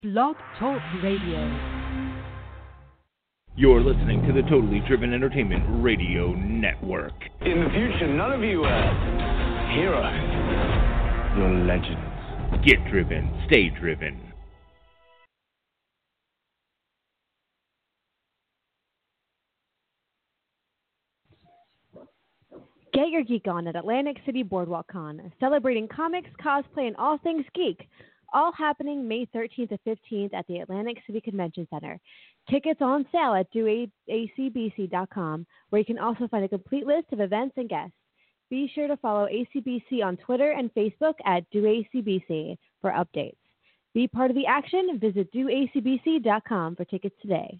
Blog Talk Radio. You're listening to the Totally Driven Entertainment Radio Network. In the future, none of you heroes. You're legends. Get driven, stay driven. Get your geek on at Atlantic City Boardwalk Con, celebrating comics, cosplay, and all things geek. All happening May 13th to 15th at the Atlantic City Convention Center. Tickets on sale at doacbc.com, where you can also find a complete list of events and guests. Be sure to follow ACBC on Twitter and Facebook at doacbc for updates. Be part of the action. Visit doacbc.com for tickets today.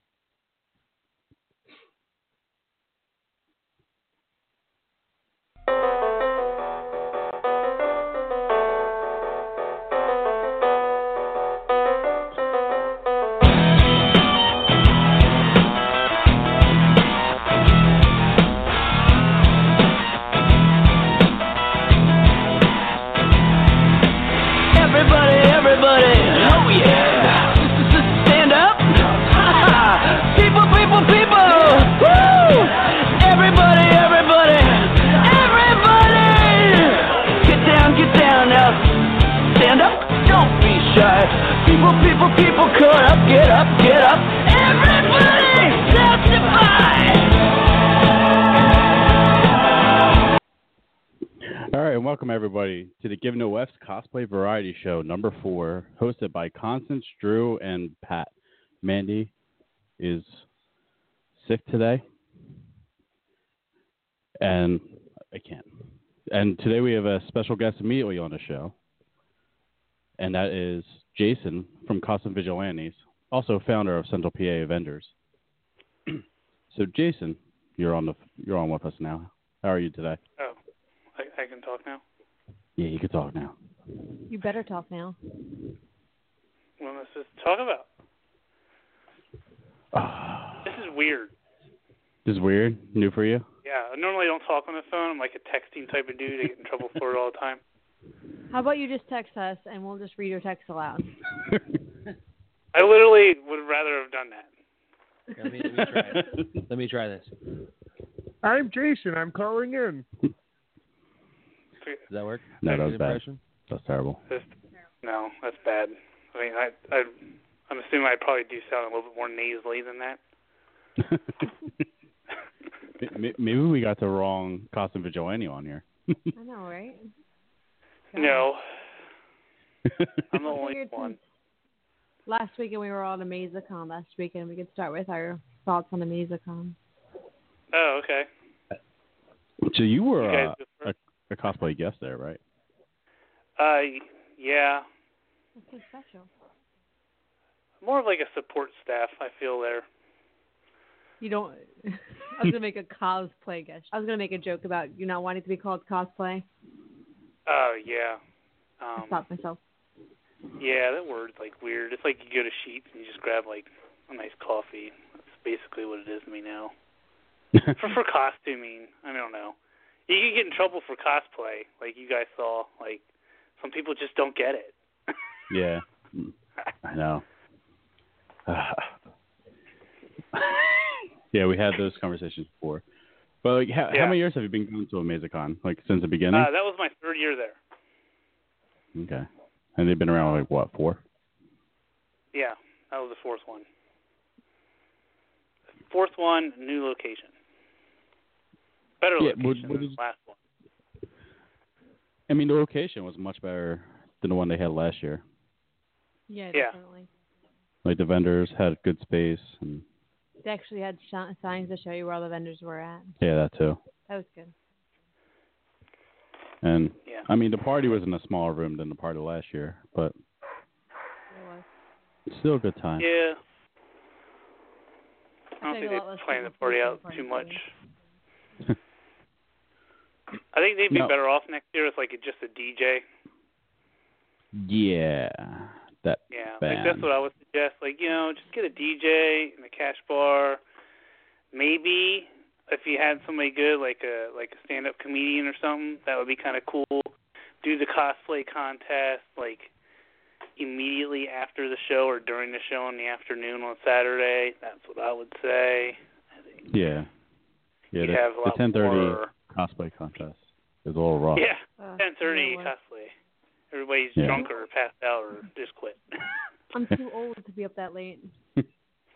People, get up, everybody, testify! All right, and welcome everybody to the Give No F's Cosplay Variety Show number 4, hosted by Constance, Drew, and Pat. Mandy is sick today, and I can't. And today we have a special guest immediately on the show, and that is Jason from Costume Vigilantes, also founder of Central PA Vendors. So, Jason, you're on with us now. How are you today? Oh, I can talk now? Yeah, you can talk now. You better talk now. What am I supposed to talk about? This is weird. This is weird? New for you? Yeah, I normally don't talk on the phone. I'm like a texting type of dude. I get in trouble for it all the time. How about you just text us and we'll just read your text aloud? I literally would rather have done that. Let me try it. Let me try this. I'm Jason. I'm calling in. Does that work? No, that was bad. That's terrible. No, that's bad. I mean, I'm assuming I'd probably do sound a little bit more nasally than that. Maybe we got the wrong Costume Vigilante on here. I know, right? No. I'm the only one. Last weekend we were on AmazeCon last weekend. We could start with our thoughts on AmazeCon. Oh, okay. So you were a cosplay guest there, right? Yeah. That's so special. More of like a support staff, I feel there. You don't... I was going to make a cosplay guest. I was going to make a joke about you not wanting to be called cosplay. Oh, yeah. I stopped myself. Yeah, that word's like weird. It's like you go to Sheetz and you just grab like a nice coffee. That's basically what it is to me now. for costuming, I don't know. You can get in trouble for cosplay, like you guys saw. Like some people just don't get it. Yeah, I know. Yeah, we had those conversations before. But like, how many years have you been going to AmazeCon? Like since the beginning? That was my 3rd year there. Okay. And they've been around, like, what, 4? Yeah, that was the 4th one. 4th one, new location. Better location than the last one. I mean, the location was much better than the one they had last year. Yeah, definitely. Like, the vendors had good space. And they actually had signs to show you where all the vendors were at. Yeah, that too. That was good. And, I mean, the party was in a smaller room than the party last year, but it's still a good time. Yeah. I don't think they planned the party out too much. I think they'd be better off next year with, like, just a DJ. Yeah. Like that's what I would suggest. Like, just get a DJ and a cash bar. Maybe if you had somebody good, like a stand-up comedian or something, that would be kind of cool. Do the cosplay contest, like, immediately after the show or during the show in the afternoon on Saturday. That's what I would say. Yeah. Yeah, You have a the lot 10:30 more... cosplay contest is a little rough. Yeah, 10:30 cosplay. Everybody's drunk or passed out or just quit. I'm too old to be up that late. It's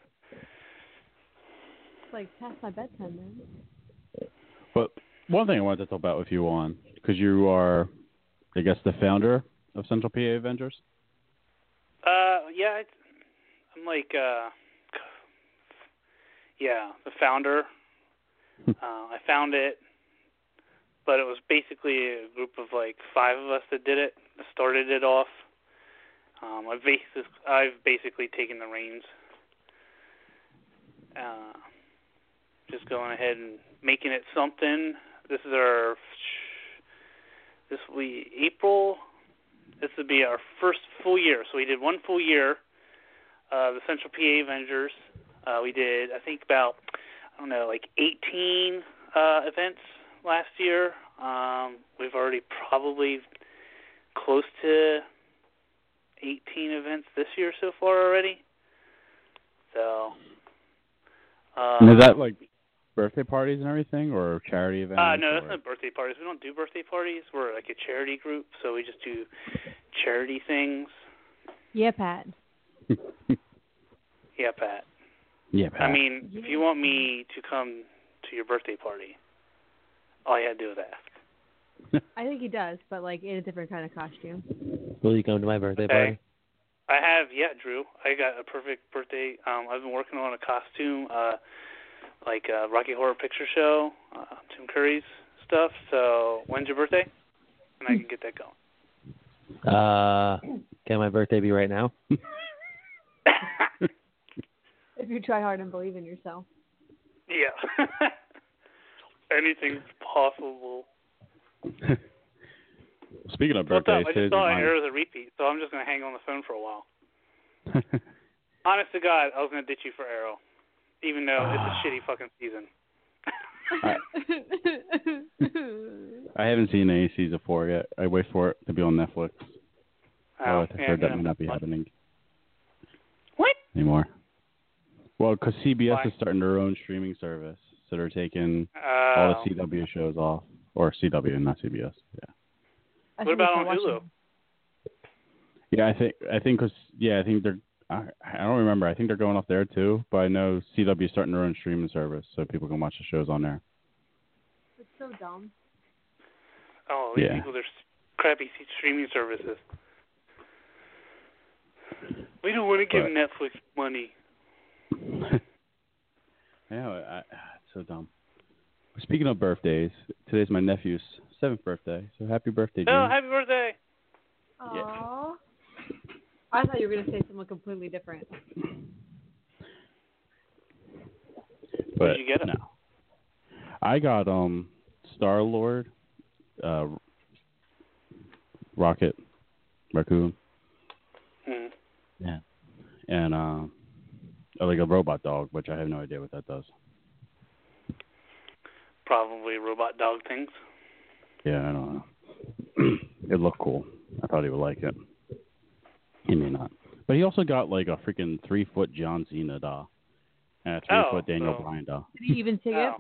like past my bedtime, man. But one thing I wanted to talk about with you on, because you are, I guess, the founder of Central PA Avengers? Yeah, I'm like, the founder. I found it, but it was basically a group of like 5 of us that did it, started it off. I've basically taken the reins. Just going ahead and making it something. This will be April. This would be our first full year. So we did 1 full year, the Central PA Avengers. We did, I think, about, 18 events last year. We've already probably close to 18 events this year so far already. So. And is that like birthday parties and everything, or charity events? No, that's not birthday parties. We don't do birthday parties. We're like a charity group, so we just do charity things. Yeah, Pat. Yeah, Pat. Yeah, Pat. I mean, if you want me to come to your birthday party, all you had to do is ask. I think he does, but like in a different kind of costume. Will you come to my birthday party? I have, Drew. I got a perfect birthday. I've been working on a costume, like Rocky Horror Picture Show, Tim Curry's stuff. So when's your birthday? And I can get that going. Can my birthday be right now? If you try hard and believe in yourself. Yeah. Anything's possible. Speaking of birthdays, I just saw Arrow as a repeat, so I'm just going to hang on the phone for a while. Honest to God, I was going to ditch you for Arrow, even though it's a shitty fucking season. I haven't seen any season 4 yet. I wait for it to be on Netflix. I've heard that may not be happening. What? Anymore. Well, because CBS Why? is starting their own streaming service, so they're taking all the CW shows off. Or CW, not CBS. Yeah. What about on Hulu? Yeah, I think they're. I don't remember. I think they're going off there too. But I know CW is starting their own streaming service, so people can watch the shows on there. It's so dumb. Oh, these people, they're crappy streaming services. We don't want to give Netflix money. Yeah, it's so dumb. Speaking of birthdays, today's my nephew's 7th birthday, so happy birthday, Jim. Oh, happy birthday! Aww. Yeah. I thought you were going to say something completely different. But what did you get him? No. I got Star-Lord, Rocket, Raccoon. Mm. Yeah. And like a robot dog, which I have no idea what that does. Probably robot dog things. Yeah, I don't know. It looked cool. I thought he would like it. He may not. But he also got like a freaking 3-foot John Cena doll and a 3-foot Daniel Bryan doll. Did he even take it?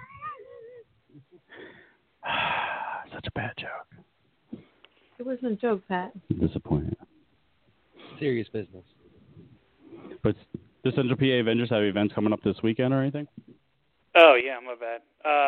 Such a bad joke. It wasn't a joke, Pat. Disappointed. Serious business. But does Central PA Avengers have events coming up this weekend or anything? Oh, yeah, my bad.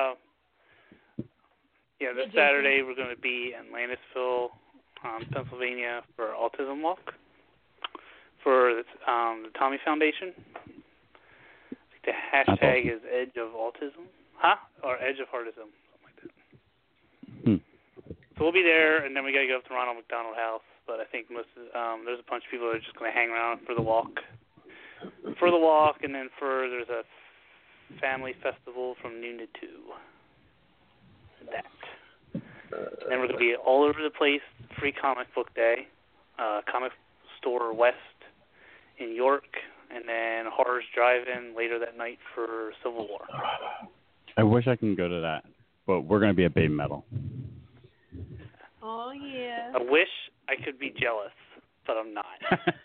This Saturday we're going to be in Landisville, Pennsylvania for Autism Walk for the Tommy Foundation. The hashtag is Edge of Autism. Or Edge of Heartism, something like that. So we'll be there, and then we got to go up to Ronald McDonald House. But I think there's a bunch of people that are just going to hang around for the walk. And then there's a family festival from noon to 2. That. And then we're going to be all over the place. Free comic book day. Comic Store West in York. And then Horrors Drive-In later that night for Civil War. I wish I can go to that. But we're going to be at Baby Metal. Oh, yeah. I wish I could be jealous. but I'm not.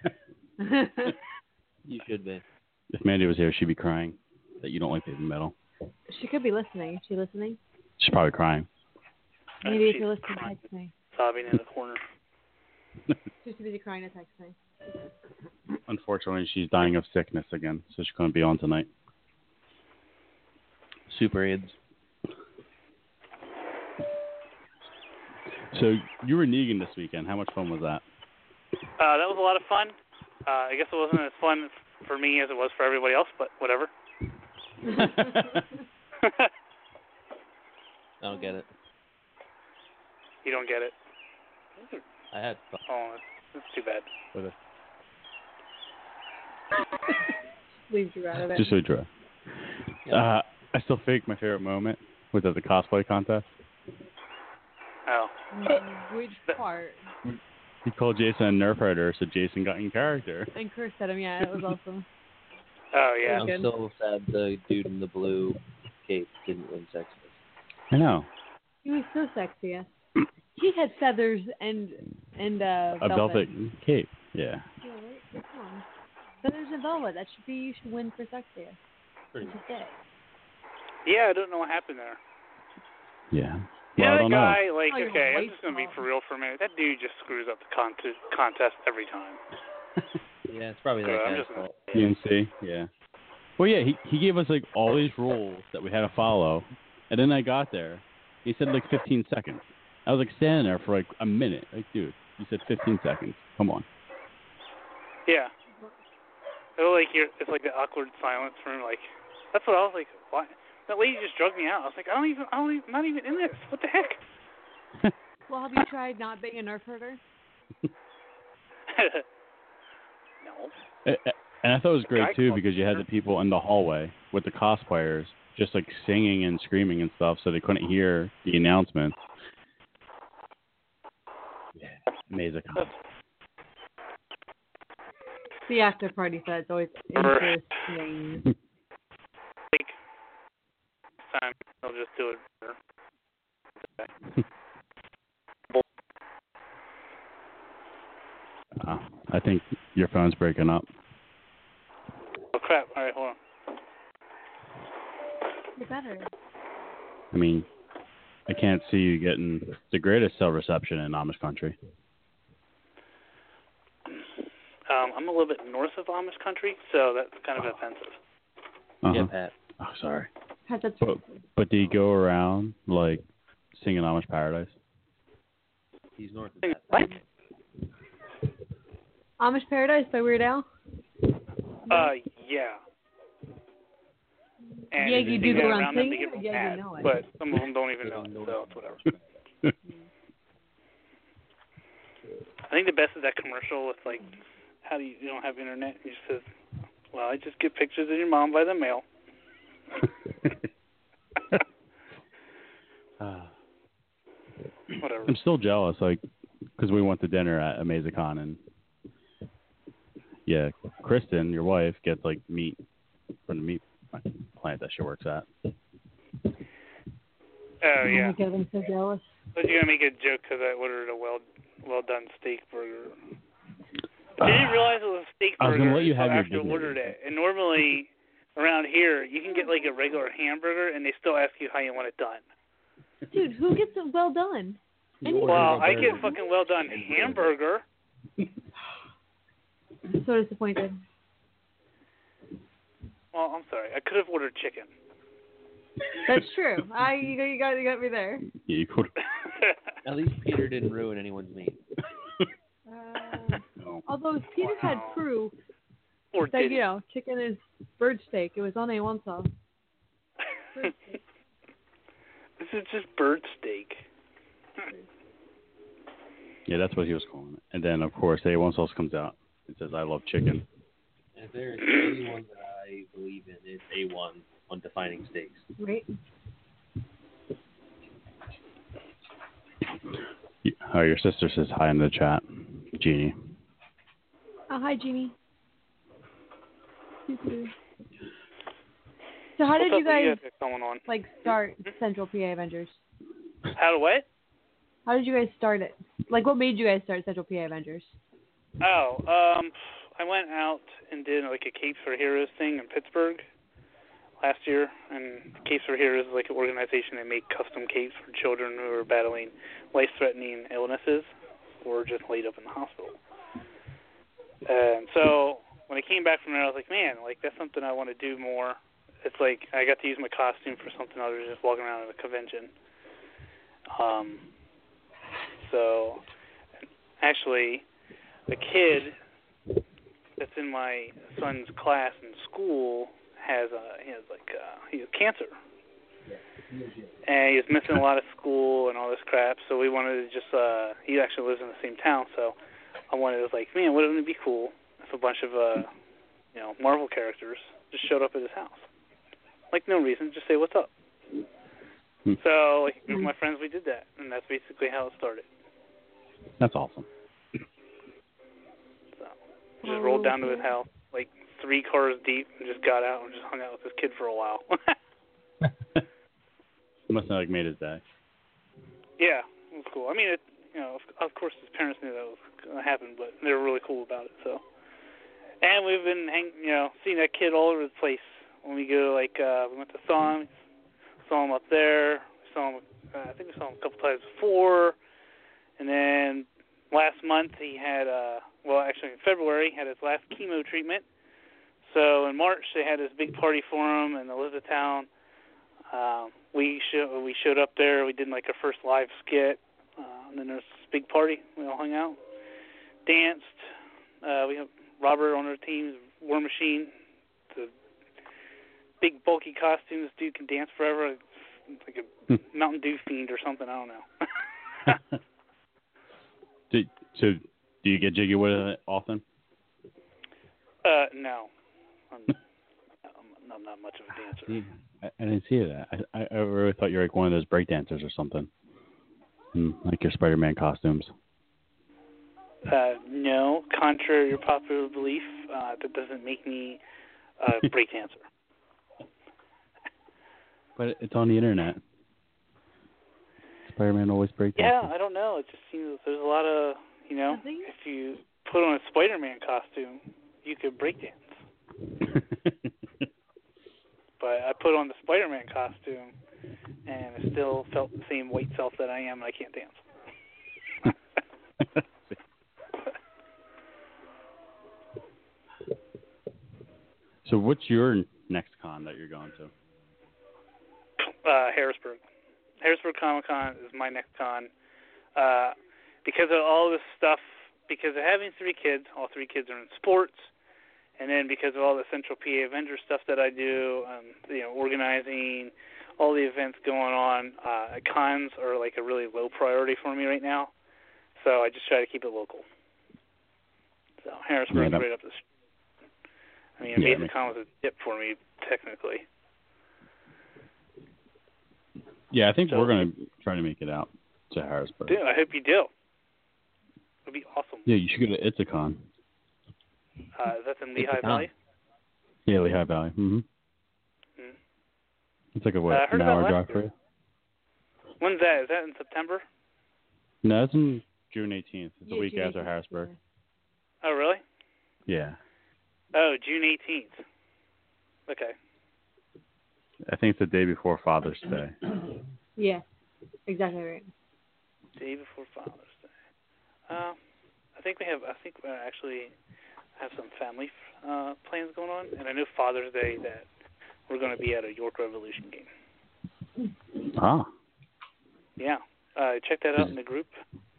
You should be. If Mandy was here, she'd be crying that you don't like heavy metal. She could be listening. Is she listening? She's probably crying. Maybe if She's you're listening, text me. sobbing in the corner. She's too busy crying to text me. Unfortunately, she's dying of sickness again, so she couldn't be on tonight. Super AIDS. So you were in Negan this weekend. How much fun was that? That was a lot of fun. I guess it wasn't as fun for me as it was for everybody else, but whatever. I don't get it. You don't get it. I had fun. Oh, that's too bad. Leave you out of it. Just so dry. Yeah. I still think my favorite moment was at the cosplay contest. Oh. Which part? He called Jason a Nerf herder, so Jason got in character. And cursed at him, yeah, it was awesome. Oh, yeah. I'm so sad the dude in the blue cape didn't win sex. I know. He was so sexy. Yeah. He had feathers and A velvet cape. Yeah. Yeah, right? Come on. Feathers and velvet. That should be. You should win for sexiest. Pretty That's it. Yeah, I don't know what happened there. Yeah. Yeah, Well, I that don't guy, know. like, Oh, okay, you're I'm just going to be white for real for a minute. That dude just screws up the contest every time. Yeah, it's probably So that I'm guy's just fault. PNC. Yeah. Well, yeah, he gave us like all these rules that we had to follow, and then I got there. He said like 15 seconds. I was like standing there for like a minute. Like, dude, you said 15 seconds. Come on. Yeah. It's like the awkward silence from like, that's what I was like, why? That lady just drugged me out. I was like, I'm not even in this. What the heck? Well, have you tried not being a Nerf herder? No. And I thought it was great Guy too called because you had the people in the hallway with the cosplayers just like singing and screaming and stuff, so they couldn't hear the announcement. Yeah, amazing. The after party set is always interesting. Like, this time I'll just do it. I think your phone's breaking up. Oh, crap. All right, hold on. You're better. I mean, I can't see you getting the greatest cell reception in Amish country. I'm a little bit north of Amish country, so that's kind of offensive. Uh-huh. Yeah, Pat. Oh, sorry. That's But do you go around like singing Amish Paradise? He's north of Pat. What? Amish Paradise by Weird Al? Yeah. And Yeah, you they do get go around them, they singing, get them yeah, you mad, know it. but some of them don't even know it, so it's whatever. I think the best is that commercial with like, how do you don't have internet? And he just says, well, I just get pictures of your mom by the mail. Whatever. I'm still jealous, like, because we went to dinner at AmazeCon, and yeah, Kristen, your wife, gets like meat from the meat plant that she works at. Oh yeah. my God, I'm so jealous. I was gonna make a joke because I ordered a well done steak burger. I didn't realize it was a steak I was burger gonna let you have until your after I dignity. ordered it. And normally around here you can get like a regular hamburger and they still ask you how you want it done. Dude, who gets it well done? Anyone. Well, I get fucking well done hamburger. I'm so disappointed. Well, I'm sorry. I could have ordered chicken. That's true. You got me there. Yeah, you could. At least Peter didn't ruin anyone's meat. No. Although Peter had proof Or that, did you know, chicken is bird steak. It was on A1 sauce. This is just bird steak. Yeah, that's what he was calling it. And then, of course, A1 sauce comes out. It says, I love chicken. And if there is anyone that I believe in, it's A1 on defining steaks. Right. Your sister says hi in the chat, Jeannie. Oh, hi, Jeannie. So how did What's you up with guys, going on? like, start Central PA Avengers? How to what? How did you guys start it? Like, what made you guys start Central PA Avengers? I went out and did like a Capes for Heroes thing in Pittsburgh last year, and Capes for Heroes is like an organization that make custom capes for children who are battling life-threatening illnesses or just laid up in the hospital. And so when I came back from there, I was like, man, like that's something I want to do more. It's like I got to use my costume for something other than just walking around at a convention. So actually, the kid that's in my son's class in school he has cancer, and he was missing a lot of school and all this crap. So we wanted to just he actually lives in the same town, so I wanted to like, man, wouldn't it be cool if a bunch of Marvel characters just showed up at his house, like no reason, just say what's up. So like with my friends, we did that, and that's basically how it started. That's awesome. So just rolled down to his house, like 3 cars deep, and just got out and just hung out with this kid for a while. Must have like made his day. Yeah, it was cool. I mean, of course his parents knew that was going to happen, but they were really cool about it. So, and we've been seeing that kid all over the place. When we go, like we went to saw him up there. I think we saw him a couple times before. And then last month he had, actually in February, he had his last chemo treatment. So in March they had this big party for him in Elizabethtown. We showed up there. We did like our first live skit. And then there's this big party. We all hung out, danced. We have Robert on our team, War Machine. The big bulky costume. This dude can dance forever. It's like a Mountain Dew fiend or something. I don't know. So do you get jiggy with it often? No. I'm not much of a dancer. I didn't see that. I really thought you were like one of those break dancers or something. Like your Spider-Man costumes. No. Contrary to your popular belief, that doesn't make me a break dancer. But it's on the internet. Spider-Man always break dances. Yeah, I don't know. It just seems there's a lot of, if you put on a Spider-Man costume, you could break dance. But I put on the Spider-Man costume, and I still felt the same white self that I am, and I can't dance. So what's your next con that you're going to? Harrisburg. Harrisburg Comic Con is my next con. Because of all this stuff, because of having 3 kids, all 3 kids are in sports, and then because of all the Central PA Avengers stuff that I do, organizing all the events going on, cons are like a really low priority for me right now. So I just try to keep it local. So Harrisburg is right up the street. I mean, Basic Con was a dip for me, technically. Yeah, I think we're going to try to make it out to Harrisburg. Dude, I hope you do. It'll be awesome. Yeah, you should go to Itzicon. That's in Lehigh Valley? Yeah, Lehigh Valley. Mm-hmm. It's like an hour drive for you. When's that? Is that in September? No, it's in June 18th. It's the week after Harrisburg. Oh, really? Yeah. Oh, June 18th. Okay. I think it's the day before Father's Day. Yeah, exactly right. Day before Father's Day. I think we actually have some family plans going on, and I know Father's Day that we're going to be at a York Revolution game. Ah. Yeah. Check that out in the group.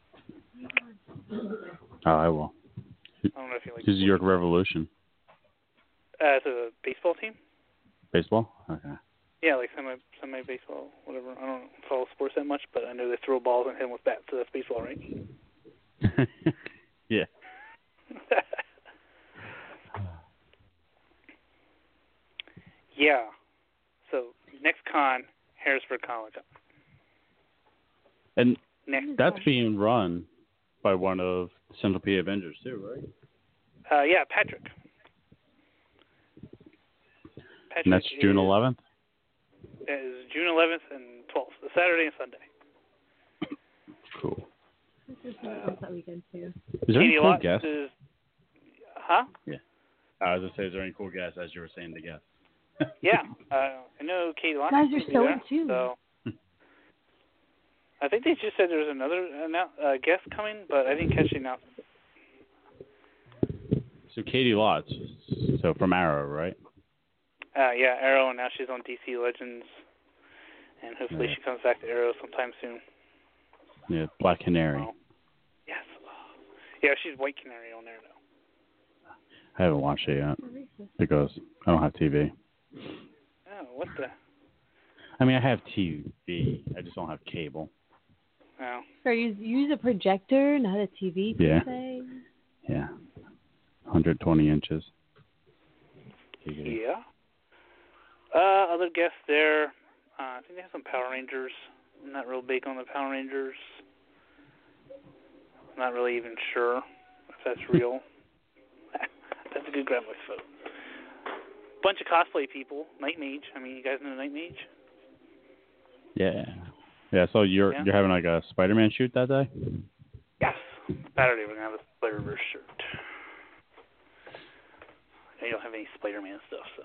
Oh, I will. I don't know if you like. Who's York Revolution? It's a baseball team. Baseball? Okay. Yeah, like semi baseball, whatever. I don't follow sports that much, but I know they throw balls and hit them with bats, so that's baseball, right? Yeah. Yeah. So next con, Harrisburg Comic Con. And that's being run by one of the Central PA Avengers too, right? Yeah, Patrick. And that's June 11th? It is June 11th and 12th, the Saturday and Sunday. Cool. That weekend too. Is there any Katie cool Lotz guests? Huh? Yeah. I was going to say, is there any cool guests, as you were saying, to guess? Yeah. I know Katie Lotz. Guys are so into. So I think they just said there was another guest coming, but I didn't catch the announcement. So Katie Lotz, so from Arrow, right? Yeah, Arrow, and now she's on DC Legends, and hopefully she comes back to Arrow sometime soon. Yeah, Black Canary. Oh. Yes. Yeah, she's White Canary on there now. I haven't watched it yet because I don't have TV. Oh, what the? I mean, I have TV. I just don't have cable. Oh. So you use a projector, not a TV, per se? Yeah. 120 inches. TV. Yeah. Other guests there. I think they have some Power Rangers. I'm not real big on the Power Rangers. I'm not really even sure if that's real. That's a good grab my foot. Bunch of cosplay people. Night Mage. I mean, you guys know Night Mage? Yeah. Yeah, so you're having like a Spider-Man shoot that day? Yes. Saturday we're going to have a Spider-Verse shirt. You don't have any Spider-Man stuff, so.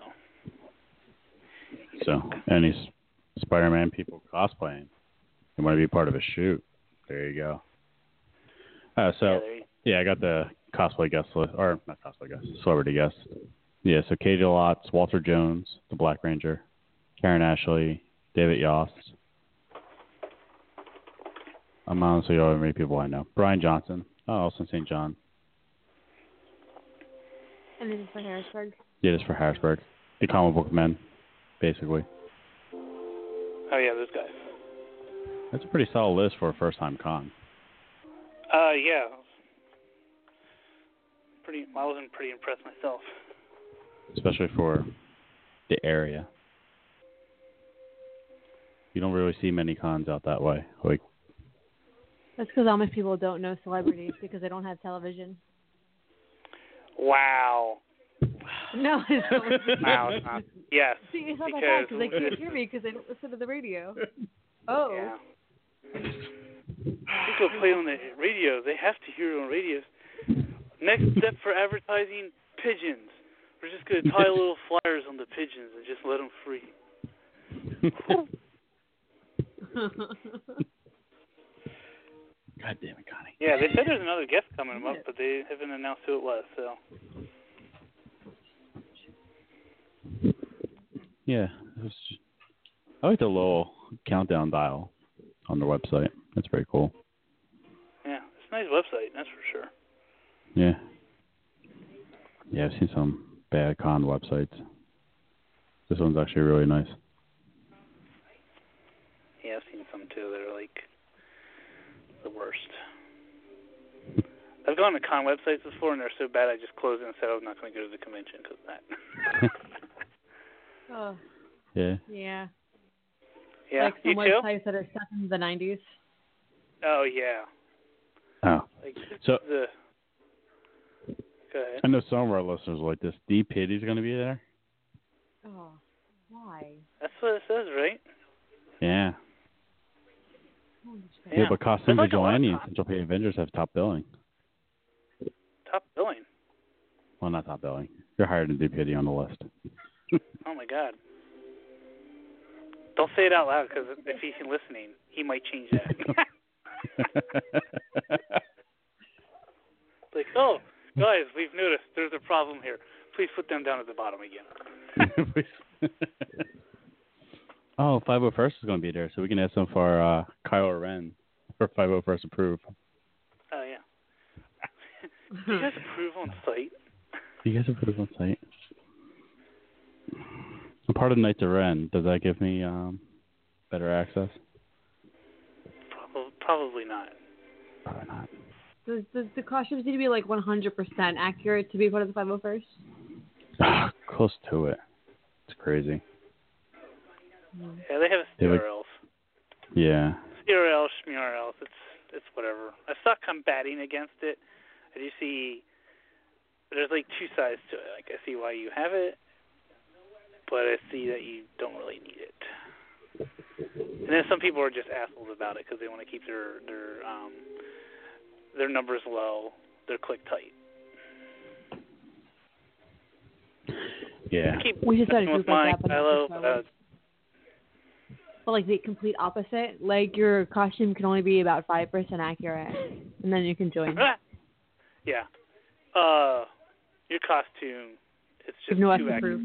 So, any Spider-Man people cosplaying, you want to be part of a shoot. There you go. I got the cosplay guest list, or not cosplay guest, celebrity guest. Yeah, so Katie Lotz, Walter Jones, the Black Ranger, Karen Ashley, David Yost. I'm honestly all many people I know. Brian Johnson, also St. John. And this is for Harrisburg? Yeah, this is for Harrisburg. The comic book men, basically. Oh, yeah, those guys. That's a pretty solid list for a first-time con. Yeah. I wasn't pretty impressed myself. Especially for the area. You don't really see many cons out that way. Like, that's because Amish people don't know celebrities because they don't have television. Wow. No, it's not. Wow, it's not. Yes. See, it's not because they can't hear me because they don't listen to the radio. Oh. Yeah. People play on the radio. They have to hear it on radios. Next step for advertising, pigeons. We're just going to tie little flyers on the pigeons and just let them free. God damn it, Connie. Yeah, they said there's another guest coming up, but they haven't announced who it was, so. Yeah. I like the little countdown dial on the website. That's pretty cool. Yeah, it's a nice website, that's for sure. Yeah. Yeah, I've seen some bad con websites. This one's actually really nice. Yeah, I've seen some too that are like the worst. I've gone to con websites before and they're so bad I just closed it and said I was not going to go to the convention because of that. Oh. Yeah. Yeah. Yeah, like some you too? websites that are stuck in the 90s. Oh, yeah. Oh. Like, so, go ahead. I know some of our listeners like this. Deep Pity's going to be there. Oh, why? That's what it says, right? Yeah. Yeah, Yeah, but Costume like Vigilante and Central PA Avengers have top billing. Top billing? Well, not top billing. You're higher than Deep Pity on the list. Oh, my God. Don't say it out loud because if he's listening, he might change that. Like, oh, guys, we've noticed there's a problem here. Please put them down at the bottom again. Oh, 501st is going to be there, so we can add some for Kylo Ren for 501st approve. Oh, yeah. Do you guys approve on site? Do you guys approve on site? I'm part of Knights of Ren. Does that give me better access? Probably not. Probably not. Does the costumes need to be like 100% accurate to be part of the 501st? Close to it. It's crazy. Yeah, they have CRLs. Yeah. CRLs, SMRLs, it's whatever. I stopped combating against it. I do see there's like two sides to it. Like I see why you have it, but I see that you don't really need it. And then some people are just assholes about it because they want to keep their numbers low, their click tight. Yeah. We should start a messing group with mine, like that, but not Kylo, for Star but, Wars. But like the complete opposite. Like your costume can only be about 5% accurate, and then you can join. yeah. Your costume, it's just No too accurate.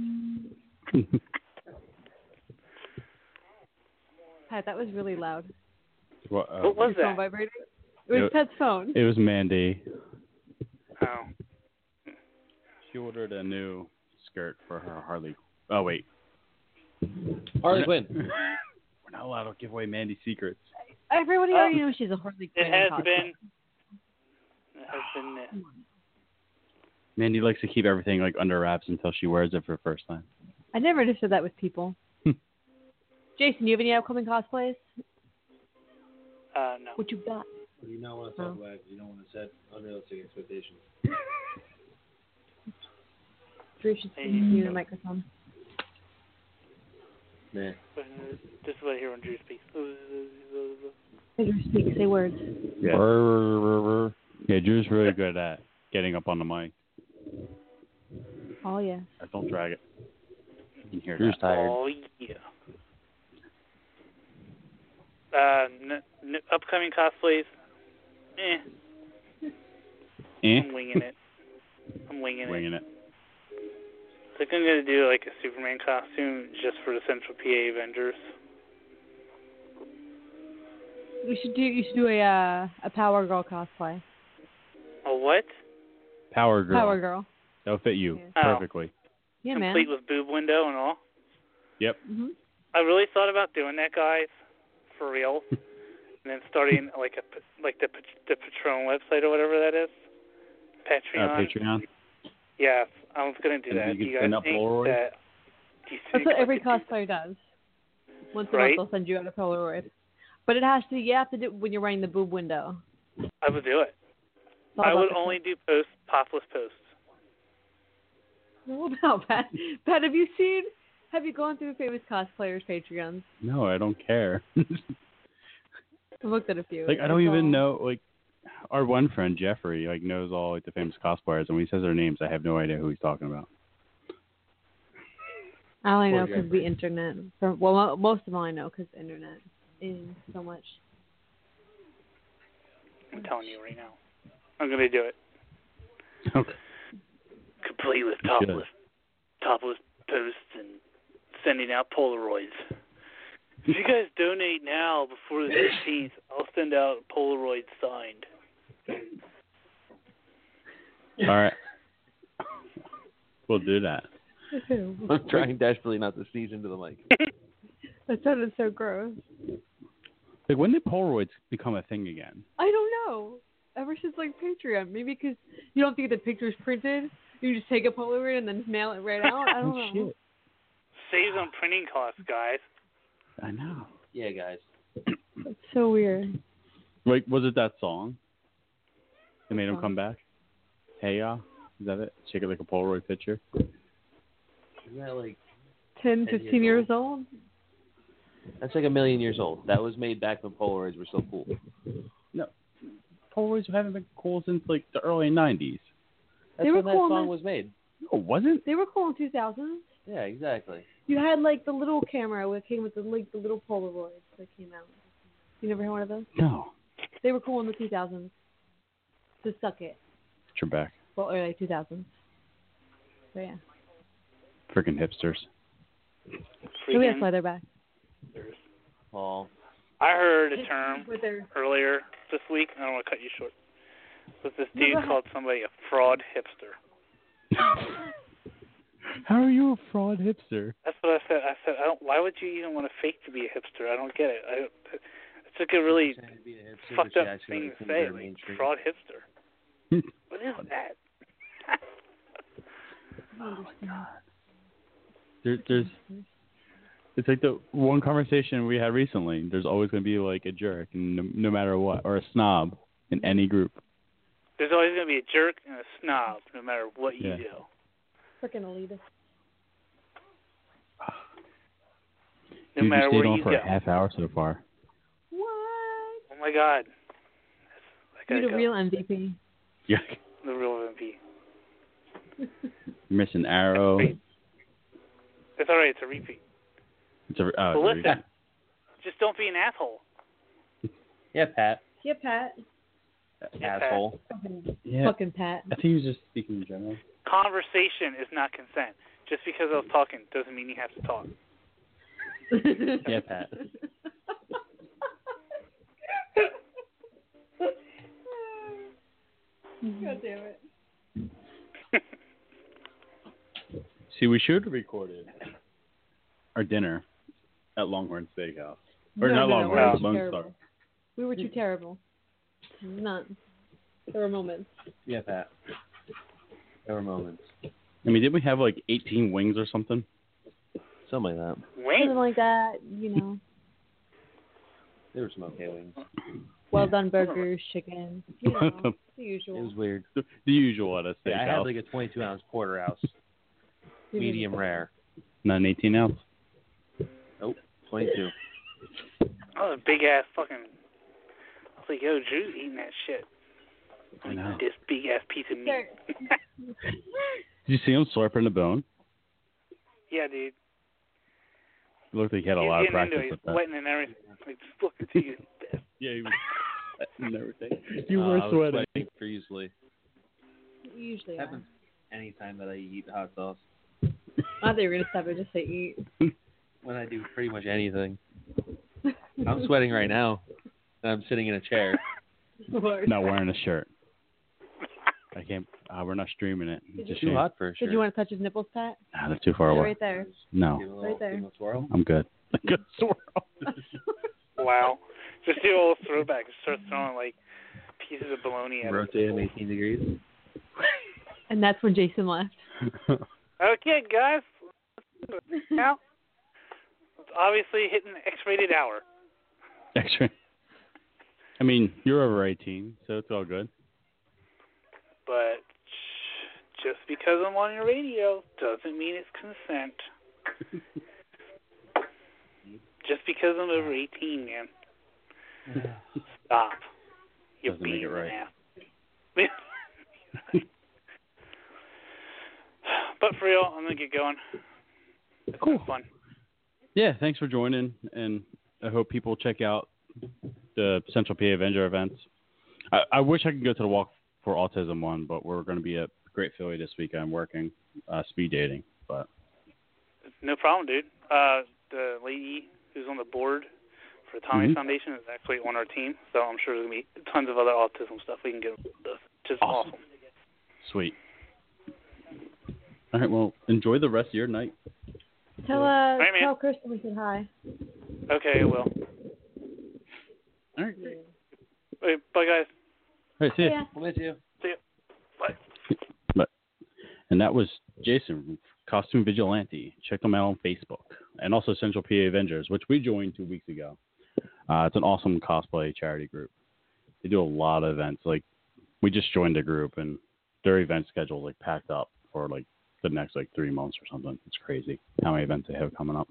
Pat, that was really loud. What was Your phone that? vibrating? It was Pat's phone. It was Mandy. Oh. She ordered a new skirt for her Harley. Oh, wait. Harley Quinn. We're not allowed to give away Mandy's secrets. Everybody already knows she's a Harley Quinn. It has costume. been. It has been. Mandy likes to keep everything like under wraps until she wears it for the first time. I never understood that with people. Jason, you have any upcoming cosplays? No. What you got? What do you not want to talk about? You don't want to set unrealistic expectations. Drew should speak to you in the microphone. Nah. This is what I hear when Drew speaks. Drew, speak. Say words. Yeah. Yeah, Drew's really good at getting up on the mic. Oh, yeah. Don't drag it. You can hear Drew's that. tired. Oh, yeah. Upcoming cosplays. I'm winging it. Winging it. I think I'm going to do like a Superman costume just for the Central PA Avengers. You should do a Power Girl cosplay. A what? Power Girl. Power Girl. That'll fit you Oh. perfectly. Yeah, man. Complete with boob window and all. Yep. Mm-hmm. I really thought about doing that, guys, for real, and then starting the Patron website or whatever that is. Patreon. Patreon. Yeah, I was gonna do And that. you Do can you send guys up think Polaroids? that? Do you That's think what I every could do- cosplayer does. Once a Right? month, they'll send you out a Polaroid. But it has to. You have to do it when you're running the boob window. I would do it. It's all I about would the only do topless posts. What about Pat? Pat, have you gone through famous cosplayers' Patreons? No, I don't care. I looked at a few. Like I don't even know. Like our one friend Jeffrey knows all the famous cosplayers, and when he says their names, I have no idea who he's talking about. I only know Poor because the internet. Well, most of them I know because the internet is so much. I'm telling you right now. I'm gonna do it. Okay. Complete with You topless posts and sending out Polaroids. If you guys donate now before the 15th, I'll send out Polaroids signed. All right. We'll do that. I'm trying desperately not to sneeze into the mic. That sounded so gross. Like when did Polaroids become a thing again? I don't know. Ever since Patreon, maybe because you don't have to get the pictures printed. You just take a Polaroid and then mail it right out. I don't know. Shit. Saves on printing costs, guys. I know. Yeah, guys. That's so weird. Like, was it that song that made him come back? Hey, ya? Is that it? Take it like a Polaroid picture? Isn't that 10, 10 15 years old? That's like 1,000,000 years old. That was made back when Polaroids were so cool. No. Polaroids haven't been cool since the early 90s. That's They were when that cool, song man. was made. No, it wasn't? They were cool in 2000s. Yeah, exactly. You had the little camera that came with the little Polaroids that came out. You never had one of those? No. They were cool in the 2000s. So suck it. Trebek. Well, early 2000s. So yeah. Freaking hipsters. So we have Leatherback. Paul. I heard a term With their earlier this week. I don't want to cut you short. But this No, dude go ahead. called somebody a fraud hipster. How are you a fraud hipster? That's what I said. I said, why would you even want to fake to be a hipster? I don't get it. It's like a really fucked up thing to say, fraud hipster. What is that? Oh my god. There's it's like the one conversation we had recently. There's always going to be a jerk, no matter what, or a snob in any group. There's always going to be a jerk and a snob, no matter what you Yeah. do. freaking elitist. No Dude, matter you stayed where on you for go. a half hour so far. What? Oh my God. I You're gotta the go. real MVP. Yeah. The real MVP. You're missing Arrow. It's all right. It's a repeat. It's a, But listen, just don't be an asshole. Yeah, Pat. Yeah, Pat. Asshole. Fucking Pat. I think he was just speaking in general. Conversation is not consent. Just because I was talking doesn't mean you have to talk. Yeah, Pat. God damn it. See, we should have recorded our dinner at Longhorn Steakhouse. Or not Longhorn, Lone Star. We were too terrible. None. There were moments. Yeah, Pat. There were moments. I mean, didn't we have like 18 wings or something? Something like that. Something like that, you know. There were some okay wings. Well done burgers, chicken, you know, the usual. It was weird. The usual at a steakhouse. Yeah, I had like a 22-ounce porterhouse. Medium rare. Not an 18-ounce? Nope, 22. Oh, a big ass fucking. I was like, yo, Drew's eating that shit. I know. This big ass piece of meat. Did you see him slurping the bone? Yeah, dude. It looked like he had a lot of practice with that. Sweating and everything. Like, fuck it to you. Yeah, he was sweating and everything. You were sweating. Profusely. Usually happens anytime that I eat hot sauce. I thought you were going to stop and just say eat. When I do pretty much anything. I'm sweating right now. And I'm sitting in a chair. Not wearing a shirt. I can't. We're not streaming it. It's too hot for a shirt. Did you want to touch his nipples, Pat? Nah, they're too far away. Right there. No. Right there. I'm good. Good swirl. Wow. Just do a little throwback. Just start throwing like pieces of bologna at Rotate them 18 degrees. And that's when Jason left. Okay, guys. Now, it's obviously hitting the X-rated hour. X-ray. I mean, you're over 18, so it's all good. But just because I'm on your radio doesn't mean it's consent. Just because I'm over 18, man. Stop. You're Doesn't make it right. But for real, I'm going to get going. It's cool. Fun. Yeah, thanks for joining, and I hope people check out the Central PA Avenger events. I wish I could go to the Walk for Autism one, but we're going to be at Great Philly this weekend working speed dating. But no problem, dude. The lady who's on the board for the Tommy Foundation is actually on our team, so I'm sure there's going to be tons of other autism stuff we can get with. Just awesome. Sweet. All right, well, enjoy the rest of your night. Tell Kristen we said hi. Okay, I will. All right. Wait, bye, guys. All right, see ya. We'll miss you. See ya. Bye. Bye. And that was Jason from Costume Vigilante. Check them out on Facebook. And also Central PA Avengers, which we joined 2 weeks ago. It's an awesome cosplay charity group. They do a lot of events. Like, we just joined the group, and their event schedule is like packed up for like the next like 3 months or something. It's crazy how many events they have coming up.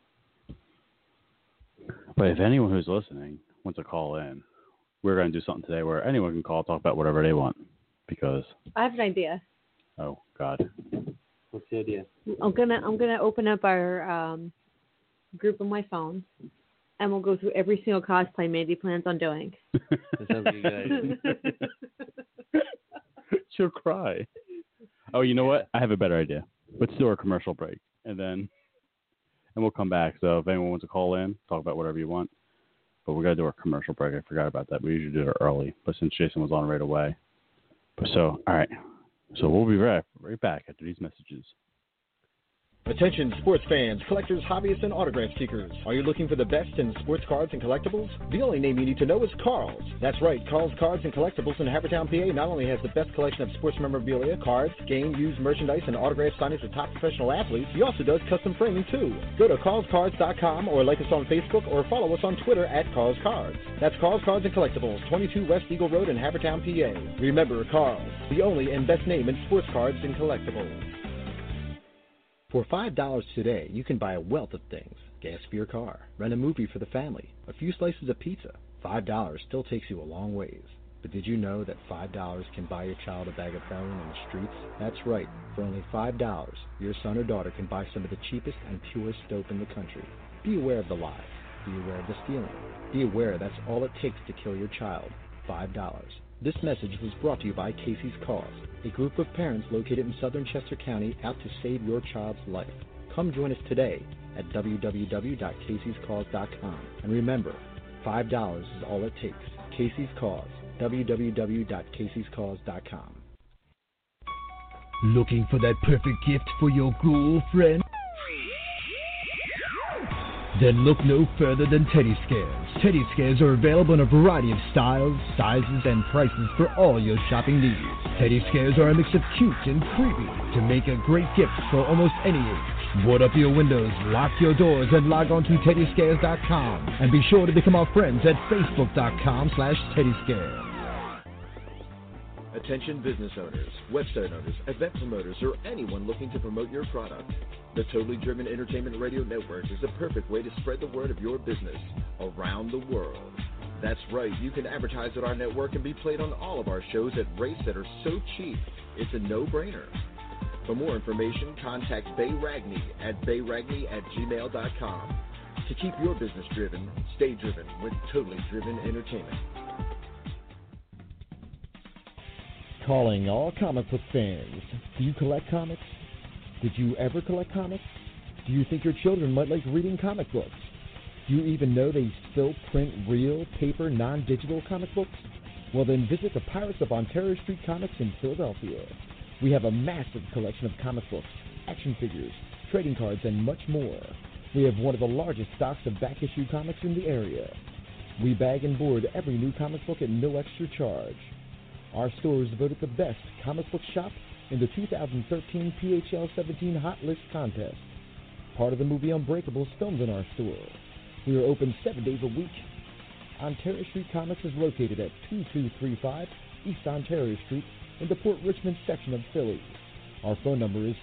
But if anyone who's listening wants to call in, we're going to do something today where anyone can call, talk about whatever they want. Because I have an idea. Oh God. What's the idea? I'm gonna open up our group on my phone, and we'll go through every single cosplay Mandy plans on doing. That sounds like a good idea. She'll cry. Oh, you know what? I have a better idea. Let's do our commercial break, and we'll come back. So if anyone wants to call in, talk about whatever you want. But we got to do our commercial break. I forgot about that. We usually do it early, but since Jason was on right away. So, all right. So we'll be right back after these messages. Attention sports fans, collectors, hobbyists, and autograph seekers. Are you looking for the best in sports cards and collectibles? The only name you need to know is Carl's. That's right, Carl's Cards and Collectibles in Havertown, PA not only has the best collection of sports memorabilia, cards, game, used merchandise, and autograph signings of top professional athletes, he also does custom framing too. Go to carlscards.com or like us on Facebook or follow us on Twitter at Carl's Cards. That's Carl's Cards and Collectibles, 22 West Eagle Road in Havertown, PA. Remember, Carl's, the only and best name in sports cards and collectibles. For $5 today, you can buy a wealth of things. Gas for your car, rent a movie for the family, a few slices of pizza. $5 still takes you a long ways. But did you know that $5 can buy your child a bag of heroin in the streets? That's right. For only $5, your son or daughter can buy some of the cheapest and purest dope in the country. Be aware of the lies. Be aware of the stealing. Be aware that's all it takes to kill your child. $5. This message was brought to you by Casey's Cause, a group of parents located in southern Chester County out to save your child's life. Come join us today at www.caseyscause.com. And remember, $5 is all it takes. Casey's Cause, www.caseyscause.com. Looking for that perfect gift for your girlfriend? Then look no further than Teddy Scares. Teddy Scares are available in a variety of styles, sizes, and prices for all your shopping needs. Teddy Scares are a mix of cute and creepy to make a great gift for almost any age. Board up your windows, lock your doors, and log on to TeddyScares.com. And be sure to become our friends at Facebook.com/TeddyScares. Attention business owners, website owners, event promoters, or anyone looking to promote your product. The Totally Driven Entertainment Radio Network is the perfect way to spread the word of your business around the world. That's right, you can advertise at our network and be played on all of our shows at rates that are so cheap, it's a no-brainer. For more information, contact Bay Ragney at bayragny@gmail.com. To keep your business driven, stay driven with Totally Driven Entertainment. Calling all comic book fans. Do you collect comics? Did you ever collect comics? Do you think your children might like reading comic books? Do you even know they still print real, paper, non-digital comic books? Well, then visit the Pirates of Ontario Street Comics in Philadelphia. We have a massive collection of comic books, action figures, trading cards, and much more. We have one of the largest stocks of back-issue comics in the area. We bag and board every new comic book at no extra charge. Our store is voted the best comic book shop in the 2013 PHL 17 Hot List contest. Part of the movie Unbreakable is filmed in our store. We are open 7 days a week. Ontario Street Comics is located at 2235 East Ontario Street in the Port Richmond section of Philly. Our phone number is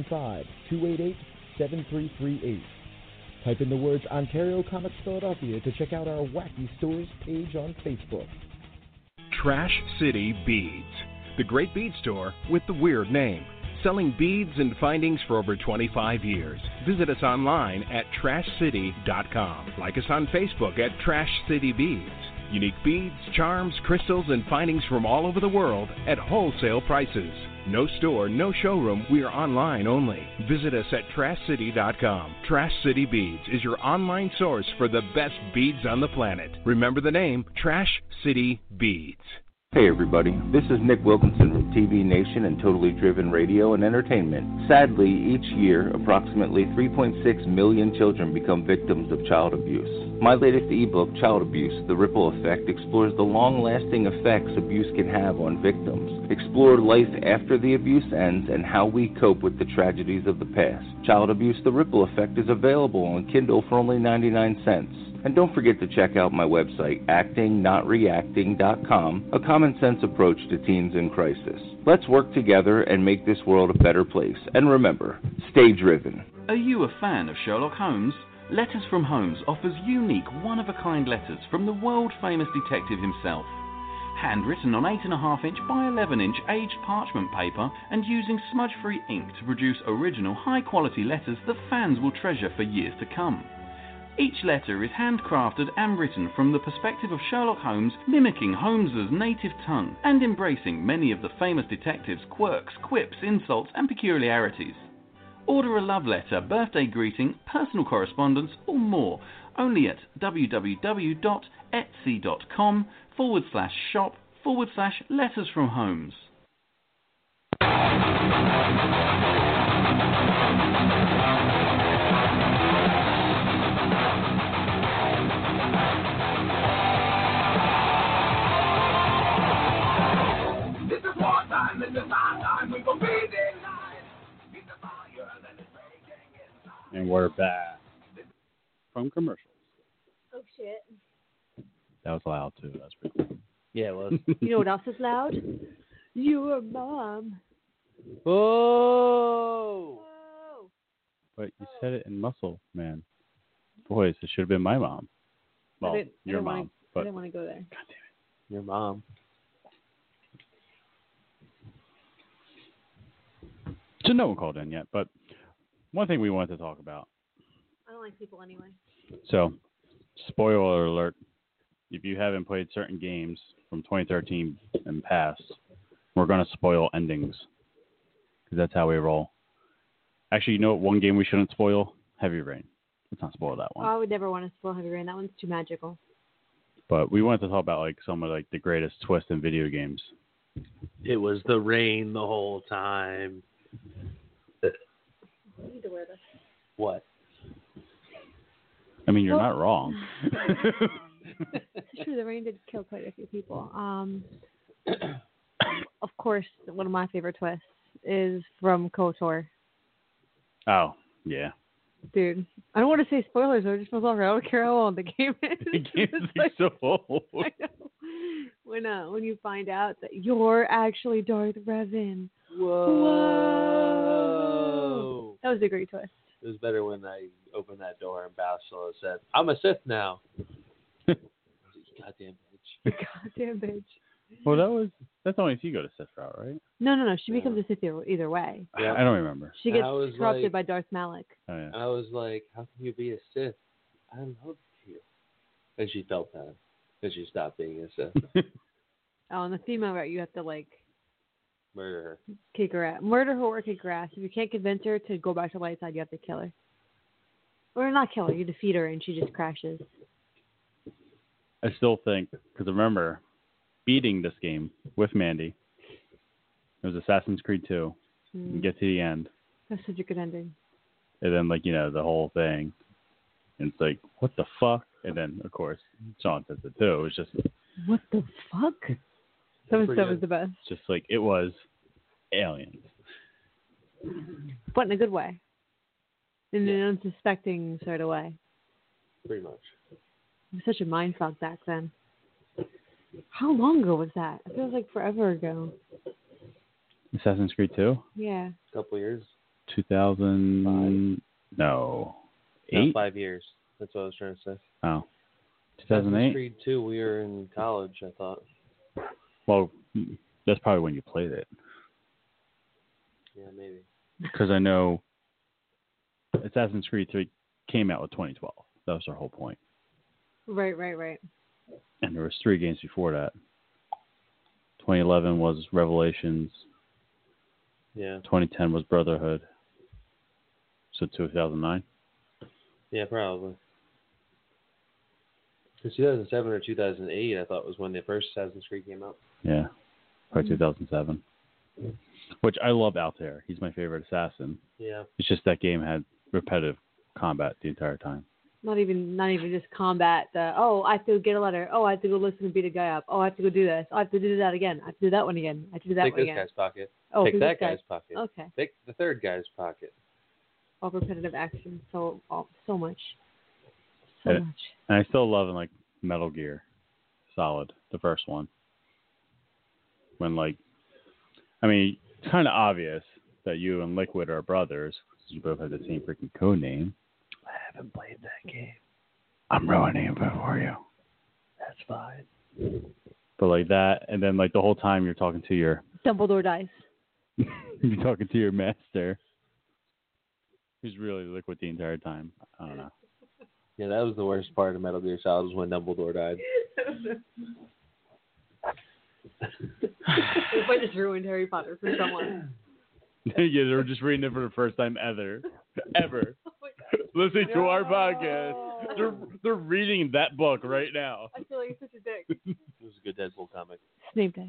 215-288-7338. Type in the words Ontario Comics Philadelphia to check out our Wacky Stores page on Facebook. Trash City Beads, the great bead store with the weird name. Selling beads and findings for over 25 years. Visit us online at trashcity.com. Like us on Facebook at Trash City Beads. Unique beads, charms, crystals, and findings from all over the world at wholesale prices. No store, no showroom. We are online only. Visit us at trashcity.com. Trash City Beads is your online source for the best beads on the planet. Remember the name, Trash City Beads. Hey everybody, this is Nick Wilkinson from TV Nation and Totally Driven Radio and Entertainment. Sadly, each year, approximately 3.6 million children become victims of child abuse. My latest ebook, Child Abuse, The Ripple Effect, explores the long-lasting effects abuse can have on victims. Explore life after the abuse ends and how we cope with the tragedies of the past. Child Abuse, The Ripple Effect is available on Kindle for only 99 cents. And don't forget to check out my website, actingnotreacting.com, a common-sense approach to teens in crisis. Let's work together and make this world a better place. And remember, stay driven. Are you a fan of Sherlock Holmes? Letters from Holmes offers unique, one-of-a-kind letters from the world-famous detective himself. Handwritten on 8.5-inch by 11-inch aged parchment paper and using smudge-free ink to produce original, high-quality letters that fans will treasure for years to come. Each letter is handcrafted and written from the perspective of Sherlock Holmes, mimicking Holmes's native tongue and embracing many of the famous detective's quirks, quips, insults, and peculiarities. Order a love letter, birthday greeting, personal correspondence, or more only at www.etsy.com/shop/letters from Holmes. And we're back from commercials. Oh, shit. That was loud, too. That was pretty cool. Yeah, it was. You know what else is loud? Your mom. Oh! But you said it in muscle, man. Boys, it should have been my mom. Well, your mom. I didn't want to go there. Your mom. So no one called in yet, but one thing we wanted to talk about. I don't like people anyway. So, spoiler alert, if you haven't played certain games from 2013 and past, we're going to spoil endings. Because that's how we roll. Actually, you know what one game we shouldn't spoil? Heavy Rain. Let's not spoil that one. Oh, I would never want to spoil Heavy Rain. That one's too magical. But we wanted to talk about like some of like the greatest twists in video games. It was the rain the whole time. I need to wear this. What? I mean, you're not wrong. It's true, the rain did kill quite a few people. Of course, one of my favorite twists is from KOTOR. Oh, yeah. Dude, I don't want to say spoilers, or just I don't care how old the game is. The game is like, so old. I know. When you find out that you're actually Darth Revan. Whoa. That was a great twist. It was better when I opened that door and Bastila said, "I'm a Sith now." Goddamn bitch. Goddamn bitch. Well, that's only if you go to Sith route, right? No. She becomes a Sith either way. Yeah. I don't remember. She gets corrupted by Darth Malak. Oh, yeah. I was like, how can you be a Sith? I love you. And she felt that. And she stopped being a Sith. Oh, on the female route, you have to, like, murder her. Kick her ass. Murder her or kick her ass. If you can't convince her to go back to the light side, you have to kill her. Or not kill her, you defeat her and she just crashes. I still think, because remember, beating this game with Mandy, it was Assassin's Creed 2. You get to the end. That's such a good ending. And then, like, the whole thing. And it's like, what the fuck? And then, of course, Sean says it too. It was just... What the fuck? That was the best. Just like, it was aliens. But in a good way. In an unsuspecting sort of way. Pretty much. It was such a mindfuck back then. How long ago was that? It feels like forever ago. Assassin's Creed 2? Yeah. A couple years. 2000... No. 8? No, 5 years. That's what I was trying to say. Oh. 2008? Assassin's Creed 2, we were in college, I thought. Well, that's probably when you played it. Yeah, maybe. Because I know Assassin's Creed 3 came out with 2012. That was their whole point. Right. And there was 3 games before that. 2011 was Revelations. Yeah. 2010 was Brotherhood. So 2009? Yeah, probably. Because 2007 or 2008, I thought, was when the first Assassin's Creed came out. Yeah, probably 2007. Which I love Altair. He's my favorite assassin. Yeah. It's just that game had repetitive combat the entire time. Not even just combat. I have to get a letter. Oh, I have to go listen and beat a guy up. Oh, I have to go do this. Oh, I have to do that again. I have to do that one again. I have to do that one again. Take this guy's pocket. Oh, take that guy's pocket. Okay. Take the third guy's pocket. All repetitive action. So much. And I still love like Metal Gear Solid, the first one. When it's kind of obvious that you and Liquid are brothers because you both have the same freaking code name. I haven't played that game. I'm ruining it for you. That's fine. But like that, and then like the whole time you're talking to your Dumbledore dies. you're talking to your master, who's really Liquid the entire time. I don't know. Yeah, that was the worst part of Metal Gear Solid was when Dumbledore died. I just ruined Harry Potter for someone. Yeah, they were just reading it for the first time ever. Listening to our podcast. They're reading that book right now. I feel like it's such a dick. It was a good Deadpool comic. Snape dies.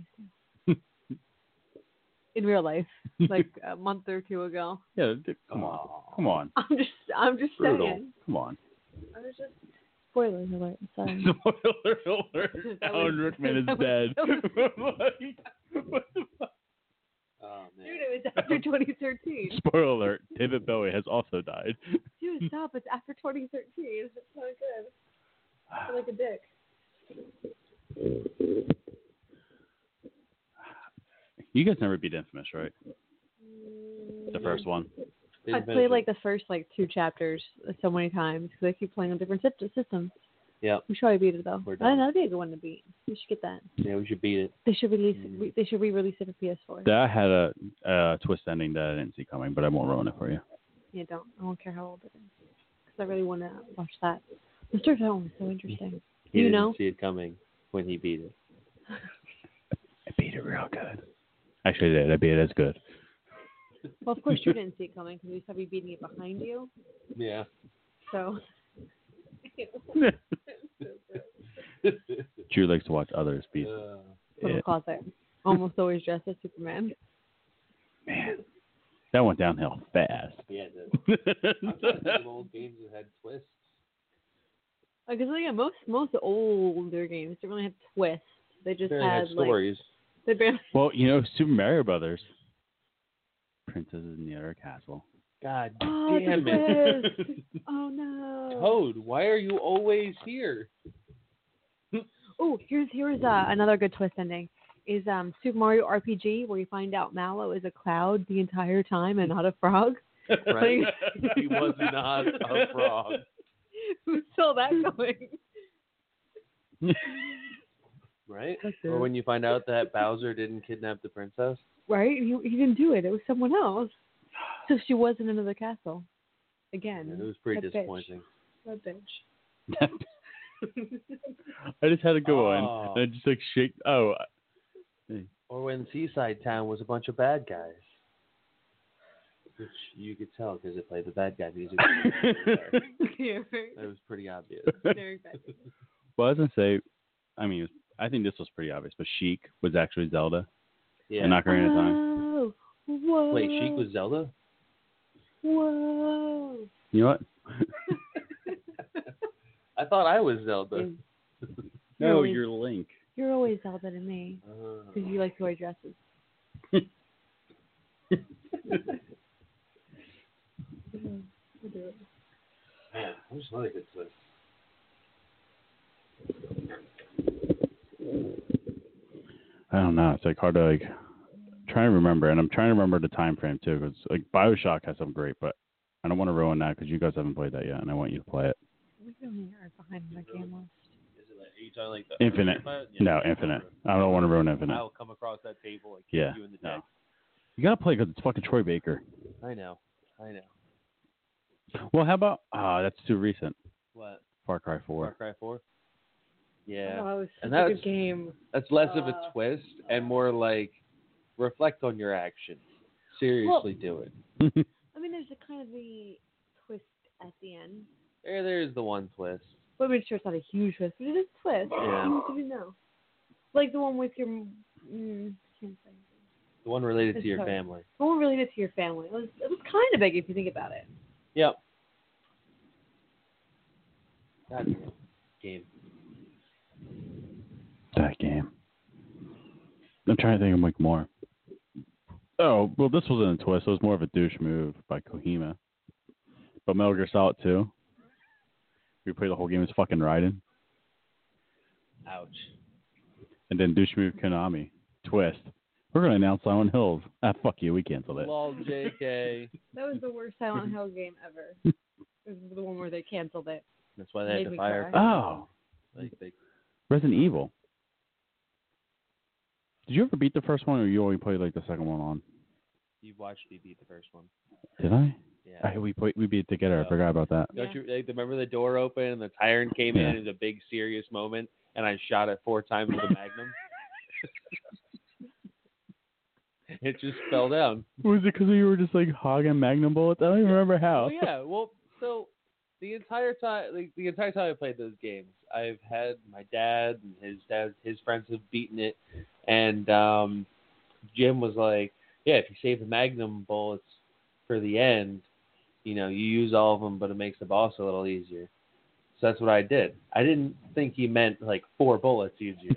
In real life, like a month or two ago. Yeah, come on. I'm just Brutal. saying. Come on. I was just spoilers alert. Sorry. Spoiler alert. Alan Rickman is dead. What the fuck? Oh, man. Dude, it was after 2013. Spoiler alert. David Bowie has also died. Dude, stop. It's after 2013. It's not good. I feel like a dick. You guys never beat Infamous, right? The first one. I played like the first 2 chapters so many times because I keep playing on different systems. Yeah. We should probably beat it though. We're done. That'd be a good one to beat. We should get that. Yeah, we should beat it. They should release. They should re-release it for PS4. That had a twist ending that I didn't see coming, but I won't ruin it for you. Yeah, don't. I don't care how old it is, because I really want to watch that. The third film is so interesting. He you didn't know? see it coming when he beat it. I beat it real good. Actually, I did. I beat it as good. Well, of course you didn't see it coming because we saw me beating it behind you. Yeah. So. Drew likes to watch others beat. Little closet. Almost always dressed as Superman. Man, that went downhill fast. Yeah, it did. I thought the old games that had twists. Because most older games didn't really have twists. They just They had stories. They barely. Well, Super Mario Brothers. Princesses in the Other Castle. God Oh, damn the it. twist. Oh no. Toad, why are you always here? Oh, here's another good twist ending. Is Super Mario RPG, where you find out Mallow is a cloud the entire time and not a frog. Right? He was not a frog. Who saw that going? Right? Or when you find out that Bowser didn't kidnap the princess. Right? He didn't do it. It was someone else. So she was in another castle. Again. Yeah, it was pretty that disappointing. Bitch. That bitch. I just had to go on. And I just shake. Oh. Or when Seaside Town was a bunch of bad guys. Which you could tell because it played the bad guy music. Yeah, that was pretty obvious. Very bad. Well, I was going to say, I think this was pretty obvious, but Sheik was actually Zelda. Yeah. And Ocarina of Time. Oh, whoa. Wait, Sheik was Zelda? Whoa. You know what? I thought I was Zelda. No, you're Link. You're always Zelda to me. Because you like to wear dresses. Man, that was another good twist. I don't know. It's hard to try to remember, and I'm trying to remember the time frame too. Because BioShock has some great, but I don't want to ruin that because you guys haven't played that yet, and I want you to play it. We really are behind my game list. Are you talking like the Infinite. Yeah. No, Infinite. I don't want to ruin Infinite. I'll come across that table like Yeah. you in the No. deck. You gotta play because it's fucking Troy Baker. I know. Well, how about? That's too recent. What? Far Cry 4. Far Cry 4? Yeah. Oh, that was such and a that's good game. That's less of a twist and more like reflect on your actions. Seriously do it. There's a kind of the twist at the end. There's the one twist. But I'm sure it's not a huge twist, but it is a twist. Yeah. What do you know? Like the one with your. Can't say. The one related It's to your hard. family. The one related to your family. It was kind of big if you think about it. Yep. That game. That game. I'm trying to think of more. Oh, well, this wasn't a twist. It was more of a douche move by Kohima. But Metal Gear Solid 2. We played the whole game as fucking Raiden. Ouch. And then douche move Konami. Twist. We're going to announce Silent Hills. Fuck you. We canceled it. Lol, JK. That was the worst Silent Hill game ever. It was the one where they canceled it. That's why they had Made to me fire. cry. Oh. Resident Evil. Did you ever beat the first one, or you only played the second one on? You watched me beat the first one. Did I? Yeah. We beat it together. I forgot about that. Don't you remember the door opened and the tyrant came in? It was a big serious moment, and I shot it 4 times with a magnum. It just fell down. Was it because you were just hogging magnum bullets? I don't even remember how. Well, yeah. Well, so the entire time I played those games, I've had my dad and his friends have beaten it, and Jim was like, "Yeah, if you save the magnum bullets for the end, you use all of them, but it makes the boss a little easier." So that's what I did. I didn't think he meant 4 bullets easier.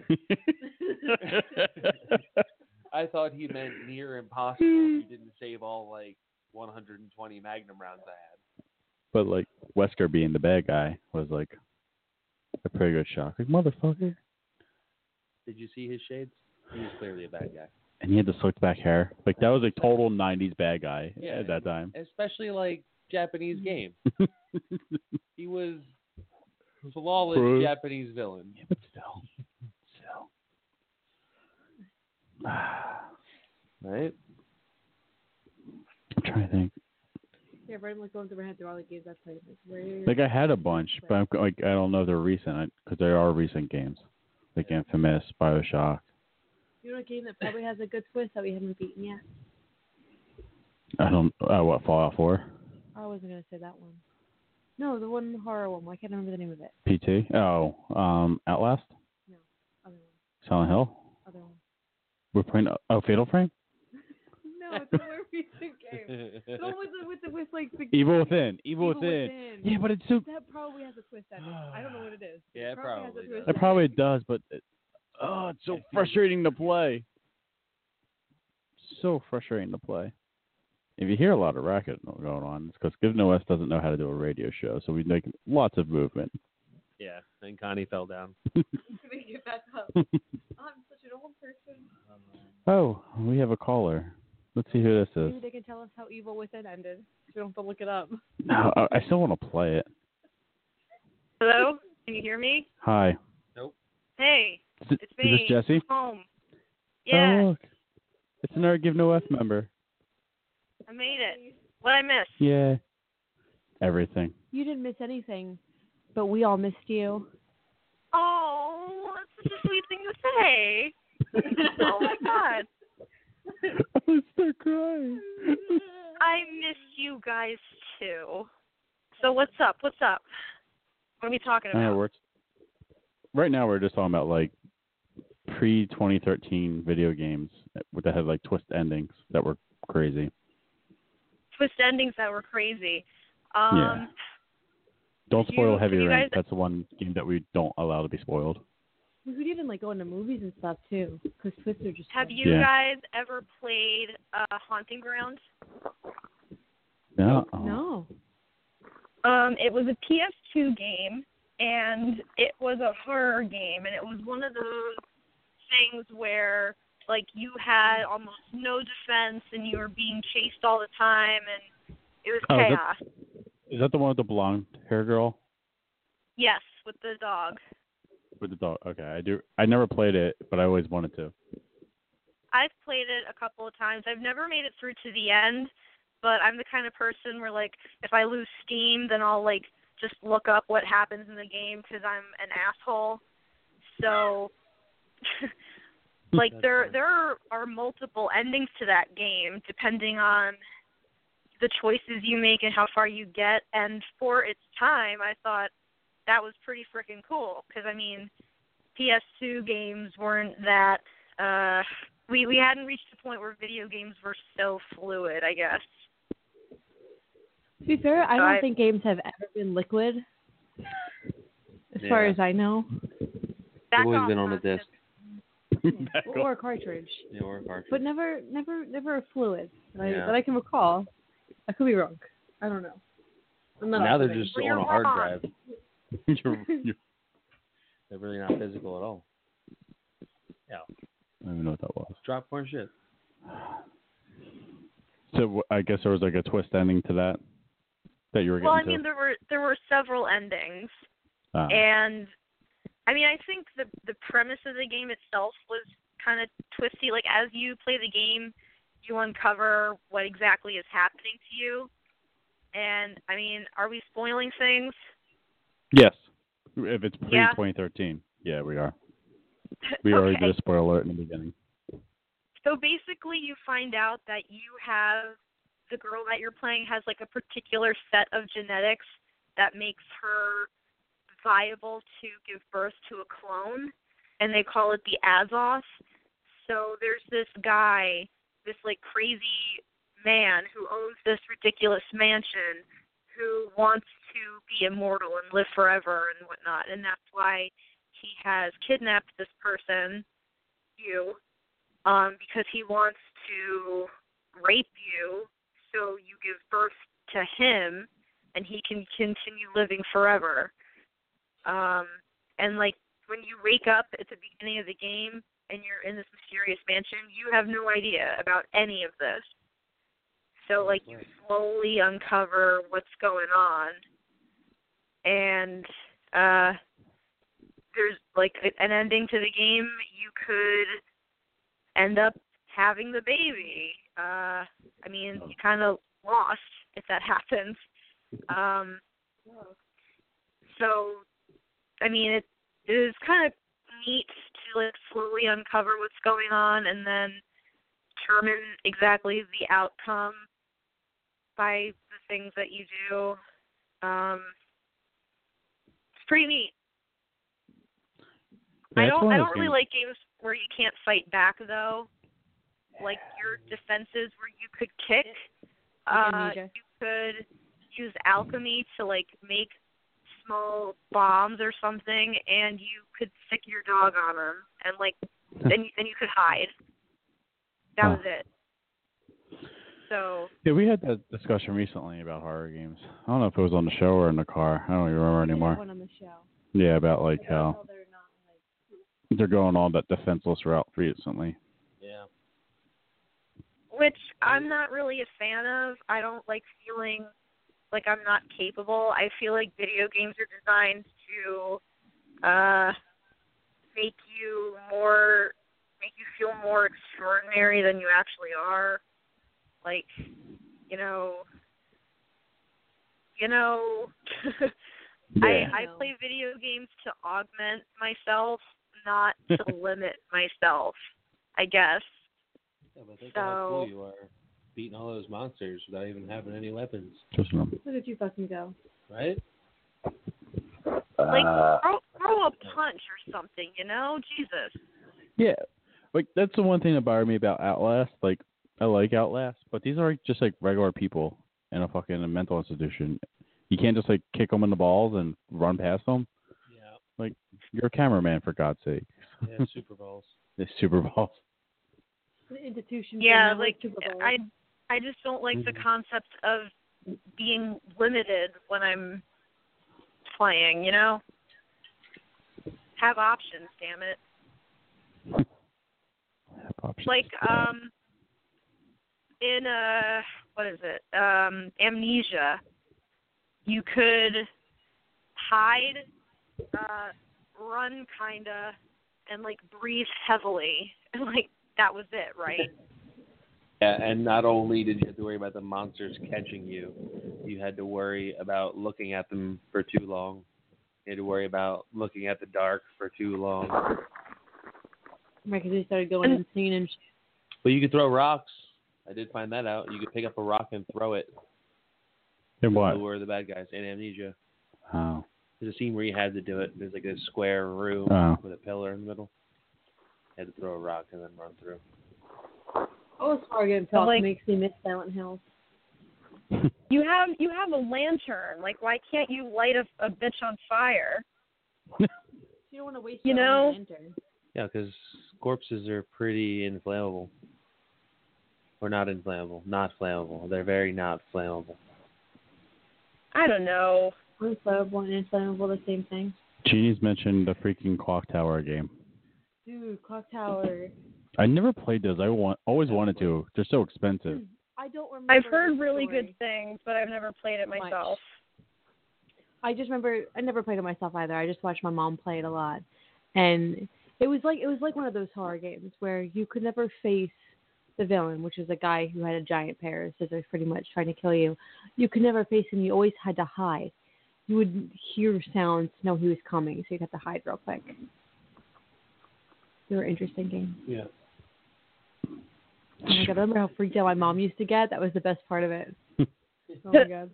I thought he meant near impossible if you didn't save all 120 magnum rounds I had. But Wesker being the bad guy was a pretty good shock. Motherfucker. Did you see his shades? He was clearly a bad guy. And he had the slicked back hair. That was a total 90s bad guy at that time. Especially Japanese game. He was Flawless Japanese villain. Yeah, but still. Right? I'm trying to think. Yeah, right. I'm going through my head through all the games I've played. Like I had a bunch, but I don't know if they're recent because they are recent games, like Infamous, BioShock. You know a game that probably has a good twist that we haven't beaten yet? I don't. What, Fallout 4? I wasn't gonna say that one. No, the one horror one. I can't remember the name of it. PT. Outlast. No, other one. Silent Hill. Other one. We're playing. Fatal Frame. No, it's a more recent game. The one with like the Evil Within. Evil Within. Yeah, but it's so. That probably has a twist ending. I don't know what it is. Yeah, it probably does. It probably does, but it's so frustrating to play. So frustrating to play. If you hear a lot of racket going on, it's because Given OS doesn't know how to do a radio show, so we make lots of movement. Yeah, and Connie fell down. Let me get back up. I'm such an old person. Oh, we have a caller. Let's see who this is. Maybe they can tell us how Evil Within ended. So we don't have to look it up. No, I still want to play it. Hello? Can you hear me? Hi. Nope. Hey, it's me. Is this Jesse? Home. Yeah. Oh, look. It's another Given OS member. I made it. What'd I miss? Yeah. Everything. You didn't miss anything, but we all missed you. Oh, that's such a sweet thing to say. Oh, my God. I'm still crying. I missed you guys, too. So what's up? What are we talking about? Right now we're just talking about, like, pre-2013 video games that had, like, twist endings that were crazy. Twist endings that were crazy. Yeah. Don't spoil Heavy Rain. Guys... That's the one game that we don't allow to be spoiled. We could even like go into movies and stuff too, because twists are just. Have you guys ever played Haunting Ground? No. No. It was a PS2 game, and it was a horror game, and it was one of those things where like you had almost no defense, and you were being chased all the time, and it was chaos. Is that the one with the blonde hair girl? Yes, with the dog. With the dog. Okay, I do. I never played it, but I always wanted to. I've played it a couple of times. I've never made it through to the end, but I'm the kind of person where, like, if I lose steam, then I'll, like, just look up what happens in the game because I'm an asshole. So, like, there are multiple endings to that game depending on the choices you make and how far you get. And for its time, I thought that was pretty freaking cool because, I mean, PS2 games weren't that we hadn't reached the point where video games were so fluid, I guess. To be fair, I don't think games have ever been liquid, as far as I know. They've always been on a disc. Or a cartridge. Yeah, or a cartridge. But never a fluid that I can recall. I could be wrong. I don't know. Now they're just on a hard drive. They're really not physical at all. Yeah. I don't even know what that was. Dropcorn shit. So I guess there was like a twist ending to that you were getting to. Well, I mean, there were several endings, and I mean, I think the premise of the game itself was kind of twisty. Like as you play the game, you uncover what exactly is happening to you. And I mean, are we spoiling things? Yes. If it's pre-2013, yeah, we are. We already did a spoiler alert in the beginning. So basically, you find out that the girl that you're playing has like a particular set of genetics that makes her viable to give birth to a clone, and they call it the Azoth. So there's this guy, this like crazy man who owns this ridiculous mansion who wants to be immortal and live forever and whatnot, and that's why he has kidnapped this person, you, because he wants to rape you so you give birth to him and he can continue living forever. And like when you wake up at the beginning of the game and you're in this mysterious mansion, you have no idea about any of this. So like you slowly uncover what's going on. And there's like an ending to the game. You could end up having the baby. I mean, you kind of lost if that happens. So, I mean, it is kind of neat to like slowly uncover what's going on and then determine exactly the outcome by the things that you do. It's pretty neat. Yeah, I don't really like games where you can't fight back though. Like your defenses where you could kick. You could use alchemy to like make small bombs or something, and you could stick your dog on them, and like then you could hide. That was it. So yeah, we had that discussion recently about horror games. I don't know if it was on the show or in the car. I don't even remember anymore. One on the show. Yeah, about like how they're going on that defenseless route recently. Yeah. which I'm not really a fan of. I don't like feeling like I'm not capable. I feel like video games are designed to make you feel more extraordinary than you actually are. Like, you know I play video games to augment myself, not to limit myself, I guess. Yeah, but think how cool you are, beating all those monsters without even having any weapons. Look at you fucking go. Right? Like, throw a punch or something, Jesus. Yeah. Like, that's the one thing that bothered me about Outlast. Like, I like Outlast, but these are just, like, regular people in a fucking mental institution. You can't just, like, kick them in the balls and run past them. Yeah. Like, you're a cameraman, for God's sake. Yeah, Super Balls. It's Super Balls. The institution. Yeah, like, I just don't like the concept of being limited when I'm playing, Have options, damn it. Have options. Like, in, Amnesia, you could hide, run kinda, and, like, breathe heavily. And, like, that was it, right? Yeah, and not only did you have to worry about the monsters catching you, you had to worry about looking at them for too long. You had to worry about looking at the dark for too long. Right, because they started going insane and shit. But you could throw rocks. I did find that out. You could pick up a rock and throw it. In what? Who were the bad guys? In Amnesia. Oh. There's a scene where you had to do it. There's like a square room with a pillar in the middle. You had to throw a rock and then run through. Oh, it's hard getting talk makes me miss Silent Hill. You have a lantern. Like, why can't you light a bitch on fire? You don't want to waste your own lantern. Yeah, because corpses are pretty inflammable. Or not inflammable. Not flammable. They're very not flammable. I don't know. Inflammable and inflammable, the same thing. Jeannie's mentioned the freaking Clock Tower game. Dude, Clock Tower. I never played those. I always wanted to. They're so expensive. I don't remember. I've heard really good things, but I've never played it myself. I just remember I never played it myself either. I just watched my mom play it a lot, and it was like one of those horror games where you could never face the villain, which is a guy who had a giant pair of scissors, pretty much trying to kill you. You could never face him. You always had to hide. You would hear sounds, know he was coming, so you'd have to hide real quick. They were interesting games. Yeah. Oh my God, I remember how freaked out my mom used to get. That was the best part of it. Oh my God.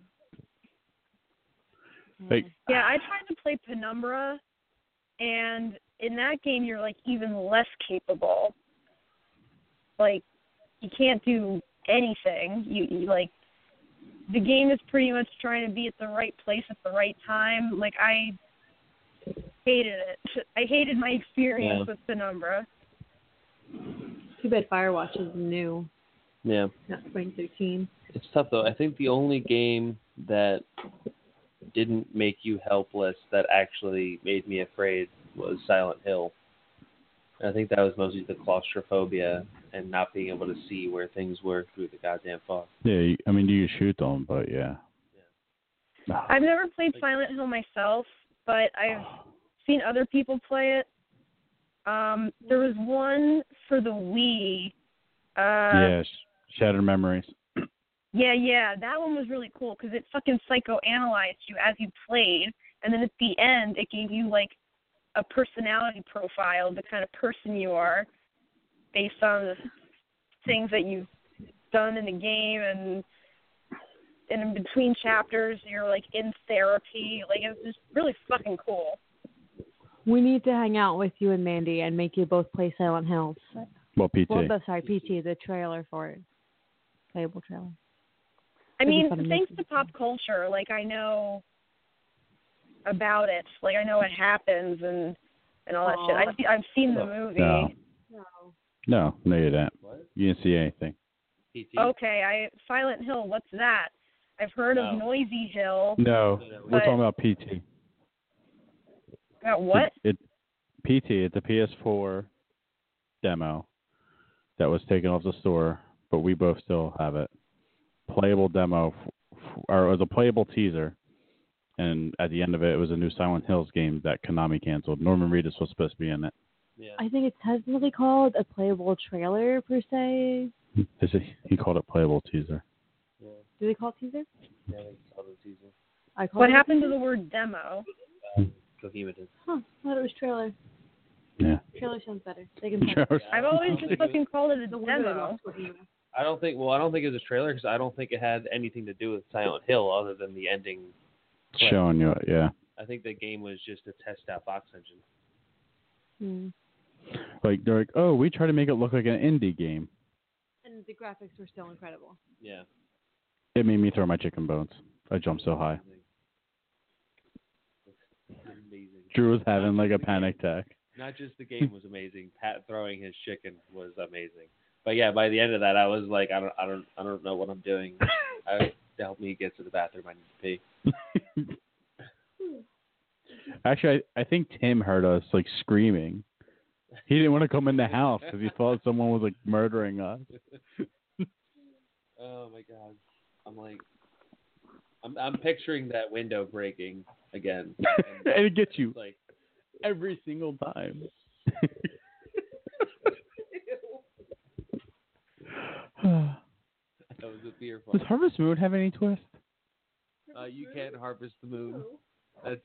Yeah, I tried to play Penumbra, and in that game you're like even less capable. Like, you can't do anything. You like, the game is pretty much trying to be at the right place at the right time. Like, I hated it. I hated my experience with Penumbra. Too bad Firewatch is new. Yeah. Not 2013. It's tough, though. I think the only game that didn't make you helpless that actually made me afraid was Silent Hill. I think that was mostly the claustrophobia and not being able to see where things were through the goddamn fog. Yeah, I mean, you shoot them, but yeah. I've never played Silent Hill myself, but I've seen other people play it. There was one for the Wii. Shattered Memories. Yeah, that one was really cool because it fucking psychoanalyzed you as you played, and then at the end it gave you like a personality profile, the kind of person you are, based on the things that you've done in the game, and in between chapters you're like in therapy. Like, it's just really fucking cool. We need to hang out with you and Mandy and make you both play Silent Hills. Well, PT. PT, the trailer for it. Playable trailer. I mean, thanks to pop culture, like, I know about it. Like, I know what happens and all that shit. I've seen the movie. No, you didn't. You didn't see anything. Okay, Silent Hill, what's that? I've heard of Noisy Hill. No, we're talking about PT. About what? PT, it's a PS4 demo that was taken off the store, but we both still have it. Playable demo, or it was a playable teaser, and at the end of it, it was a new Silent Hills game that Konami canceled. Norman Reedus was supposed to be in it. Yeah. I think it's technically called a playable trailer, per se. He called it playable teaser. Yeah. Do they call it teaser? Yeah, they called it teaser. What happened to the word demo? Kojima did. Huh, I thought it was trailer. Yeah. Trailer sounds better. I've always just fucking called it a demo. I don't think it was a trailer because I don't think it had anything to do with Silent Hill other than the ending. Showing you it, yeah. I think the game was just a test out box engine. Like, they're like, oh, we try to make it look like an indie game. And the graphics were still incredible. Yeah. It made me throw my chicken bones. I jumped so high. Amazing. Drew was having like a panic attack. Not just the game was amazing. Pat throwing his chicken was amazing. But yeah, by the end of that, I was like, I don't know what I'm doing. To help me get to the bathroom, I need to pee. Actually, I think Tim heard us like screaming. He didn't want to come in the house because he thought someone was like murdering us. Oh my god! I'm picturing that window breaking again, and it gets you like every single time. That was a beer Does Harvest Moon have any twist? You can't harvest the moon. That's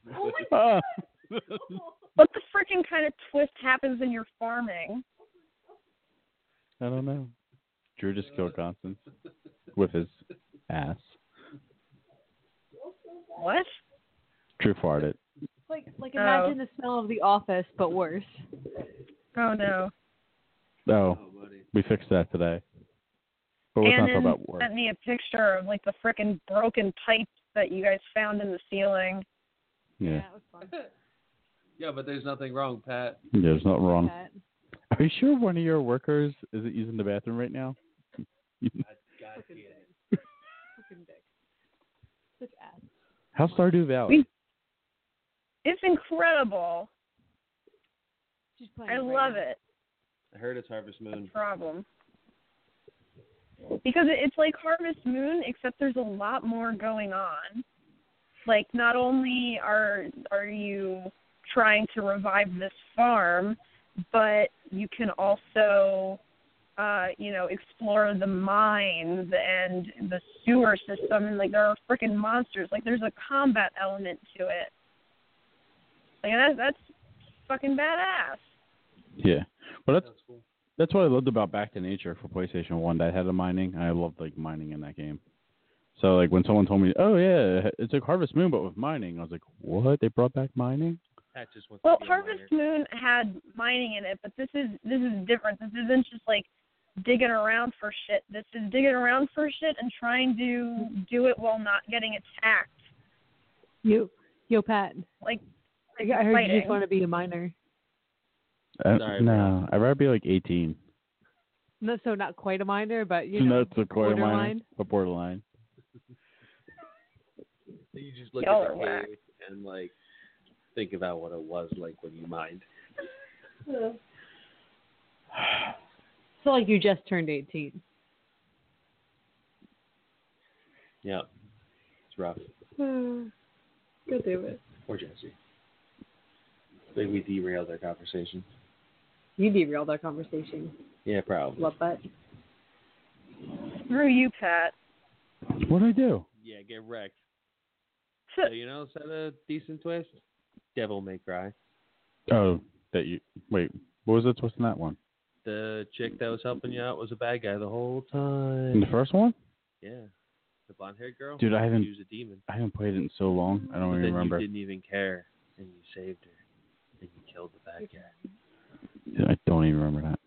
What the freaking kind of twist happens in your farming? I don't know. Drew just killed Constance with his ass. What? Drew farted. Like imagine the smell of The Office, but worse. Oh no. Oh, we fixed that today. But let's not talk about work. Sent me a picture of like the frickin' broken pipes that you guys found in the ceiling. Yeah. That was fun. Yeah, but there's nothing wrong, Pat. Yeah, there's nothing wrong. Pat. Are you sure one of your workers isn't using the bathroom right now? God Fucking dick. Such ass. How's Stardew Valley? It's incredible. I love it. I heard it's Harvest Moon. Problem. Because it's like Harvest Moon, except there's a lot more going on. Like, not only are you trying to revive this farm, but you can also, explore the mines and the sewer system, and like there are freaking monsters. Like, there's a combat element to it. Like, that's fucking badass. Yeah, well, that's what I loved about Back to Nature for PlayStation 1. That had a mining. I loved like mining in that game. So like when someone told me, "Oh yeah, it's like Harvest Moon but with mining," I was like, "What? They brought back mining?" Well, Harvest Moon had mining in it, but this is different. This isn't just like digging around for shit. This is digging around for shit and trying to do it while not getting attacked. Yo, Pat. Like I heard fighting. you just want to be a miner. No, I'd rather be like 18. No, so not quite a miner, but No, it's a quarter borderline. miner, a borderline. You just look Y'all at are the whack. cave and like think about what it was like when you mined. So like you just turned 18. Yeah, it's rough. God damn it. Or Jesse. Maybe we derailed our conversation. You derailed our conversation. Yeah, probably. Love that. Screw you, Pat. What'd I do? Yeah, get wrecked. So, is that a decent twist? Devil May Cry. Oh, wait, what was the twist in that one? The chick that was helping you out was a bad guy the whole time. In the first one? Yeah. The blonde-haired girl? Dude, She was a demon. I haven't played it in so long. I don't But even then remember. You didn't even care, and you saved her, and you killed the bad guy. Dude, I don't even remember that.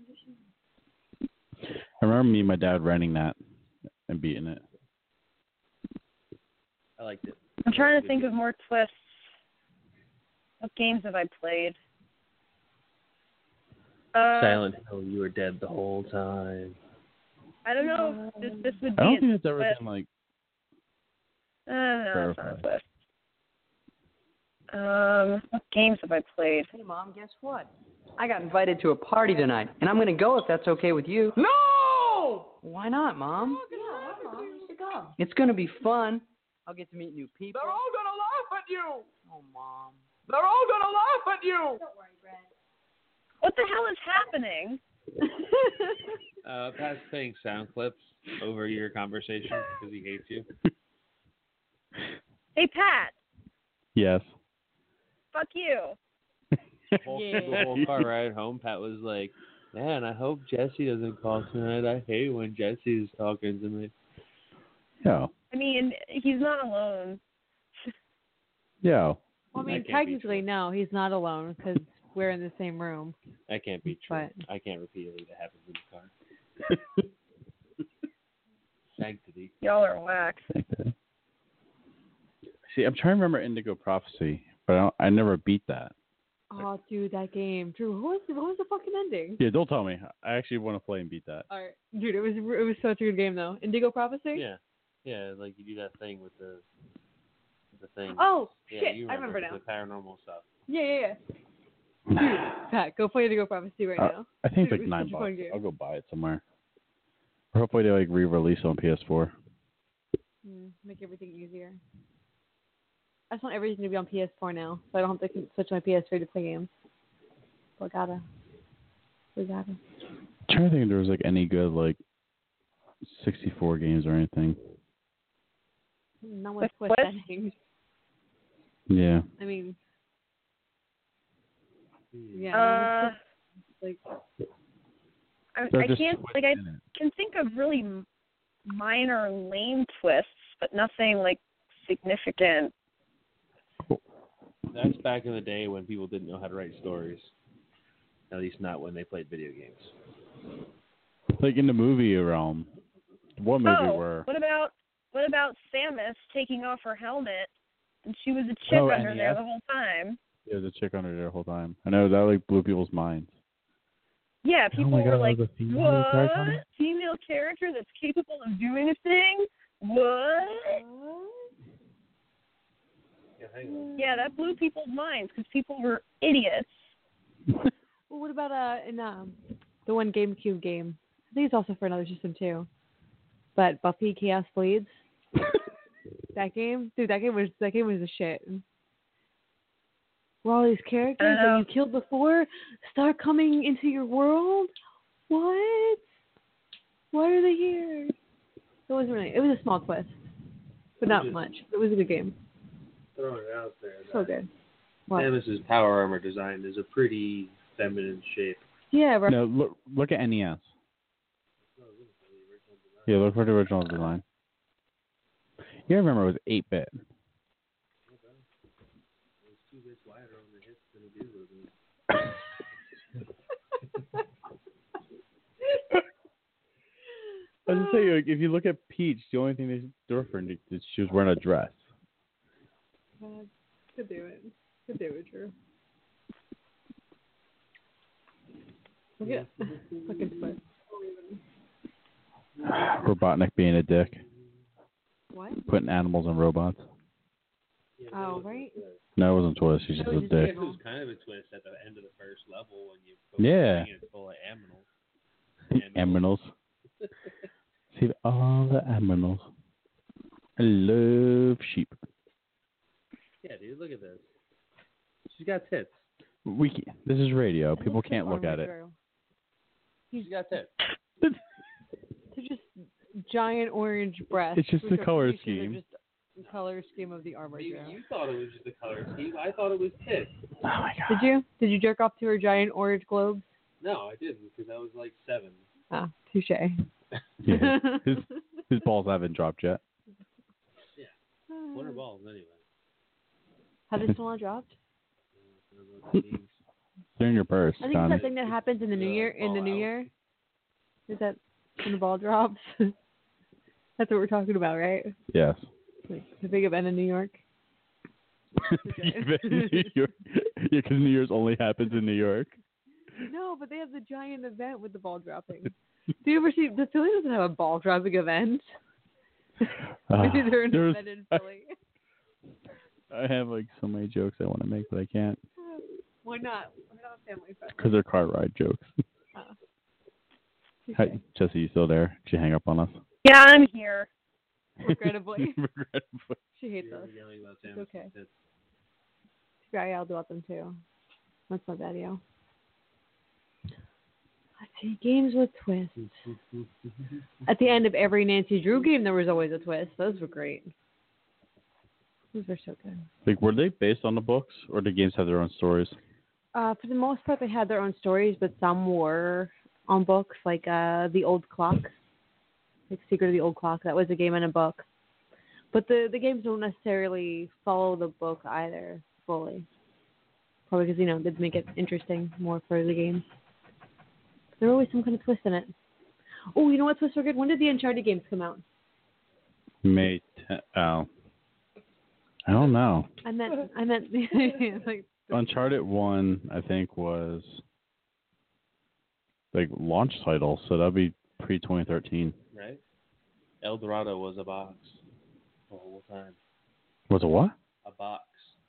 I remember me and my dad renting that and beating it. I liked it. I'm trying to think of more twists. What games have I played? Silent Hill, you were dead the whole time. I don't know if this would be I don't a think it's ever twist. been like. No, it's not a twist. What games have I played? Hey, Mom, guess what? I got invited to a party tonight, and I'm going to go if that's okay with you. No! Why not, Mom? Yeah, Mom, you should go. It's going to be fun. I'll get to meet new people. They're all gonna laugh at you. Oh, Mom. They're all gonna laugh at you. Don't worry, Brad. What the hell is happening? Pat's playing sound clips over your conversation because he hates you. Hey, Pat. Yes. Fuck you. The whole car ride home, Pat was like, man, I hope Jesse doesn't call tonight. I hate when Jesse's talking to me. Yeah. I mean, he's not alone. Yeah. Well, I mean, technically, no, he's not alone because we're in the same room. That can't be true. But I can't repeat it. That happens in the car. Sanctity. Y'all are whack. See, I'm trying to remember Indigo Prophecy, but I never beat that. Oh, dude, that game. Drew, what was the fucking ending? Yeah, don't tell me. I actually want to play and beat that. All right, dude, it was such a good game though. Indigo Prophecy. Yeah, yeah, like you do that thing with the thing. Oh yeah, shit, you I remember now. The paranormal stuff. Yeah. Dude, Pat, go play Indigo Prophecy right now. I think Dude, it's like it was such a fun $9. game. I'll go buy it somewhere. Or hopefully they like re-release on PS4. Make everything easier. I just want everything to be on PS4 now, so I don't have to switch my PS3 to play games. We gotta. I'm trying to think if there was like any good like 64 games or anything. Not with twist endings. Yeah. I mean, yeah. Like, I just can't like I can think of really minor lame twists, but nothing like significant. That's back in the day when people didn't know how to write stories. At least not when they played video games. Like in the movie realm, what movie were? What about Samus taking off her helmet and she was a chick under there the whole time? Yeah, the chick under there the whole time. I know that like blew people's minds. Yeah, people were like, was a female "What? Female character that's capable of doing a thing? What?" Yeah, that blew people's minds because people were idiots. Well, what about in the one GameCube game? I think it's also for another system too. But Buffy Chaos Bleeds. That game, dude, that game was the shit. Where all these characters that you killed before start coming into your world. What? Why are they here? It wasn't really. It was a small twist, but not much. It was a good game. Throwing it out there. So good. What? Samus's power armor design is a pretty feminine shape. Yeah, right. No, look at NES. Yeah, look for the original design. You remember it was 8-bit. I was just saying, like, if you look at Peach, the only thing that's different is she was wearing a dress. Could do it. Drew. Look at fucking twist. Robotnik being a dick. What? Putting animals in robots. Oh, right? No, it wasn't twist. He's just a dick. It was kind of a twist at the end of the first level when you it's full of aminals. See all the aminals. I love sheep. Yeah, dude, look at this. She's got tits. This is radio. People can't look at it. He's got that. They're just giant orange breasts. It's just the color scheme. Just the color scheme of the armor. You thought it was just the color scheme. I thought it was tits. Oh my god. Did you? Did you jerk off to her giant orange globes? No, I didn't because I was like 7. Ah, touche. Yeah, his balls haven't dropped yet. Yeah. What are balls anyway? Have they still not dropped? They're in your purse. I think it's that thing that happens in the new year. In the new year, is that when the ball drops? That's what we're talking about, right? Yes. Like the big event in New York. New York. Yeah, because New Year's only happens in New York. No, but they have the giant event with the ball dropping. Do you ever see? The Philly doesn't have a ball dropping event. Maybe they're an event in Philly. I have like so many jokes I want to make, but I can't. Why not? We're not family friendly. Because they're car ride jokes. Hi, Jesse, you still there? Did you hang up on us? Yeah, I'm here. Regrettably. Regrettably. She hates us. It's okay. Yeah, I'll do them too. That's not bad, yo. Let's see, games with twists. At the end of every Nancy Drew game, there was always a twist. Those were great. Those were so good. Like, were they based on the books, or did games have their own stories? For the most part, they had their own stories, but some were on books, like The Old Clock. Like Secret of the Old Clock. That was a game and a book. But the games don't necessarily follow the book either fully. Probably because, they'd make it interesting more for the game. There's always some kind of twist in it. Oh, you know what twists were good? When did the Uncharted games come out? May 10th. Oh. I don't know. I meant like Uncharted 1, I think, was like launch title, so that'd be pre-2013. Right? El Dorado was a box the whole time. Was it what? A box.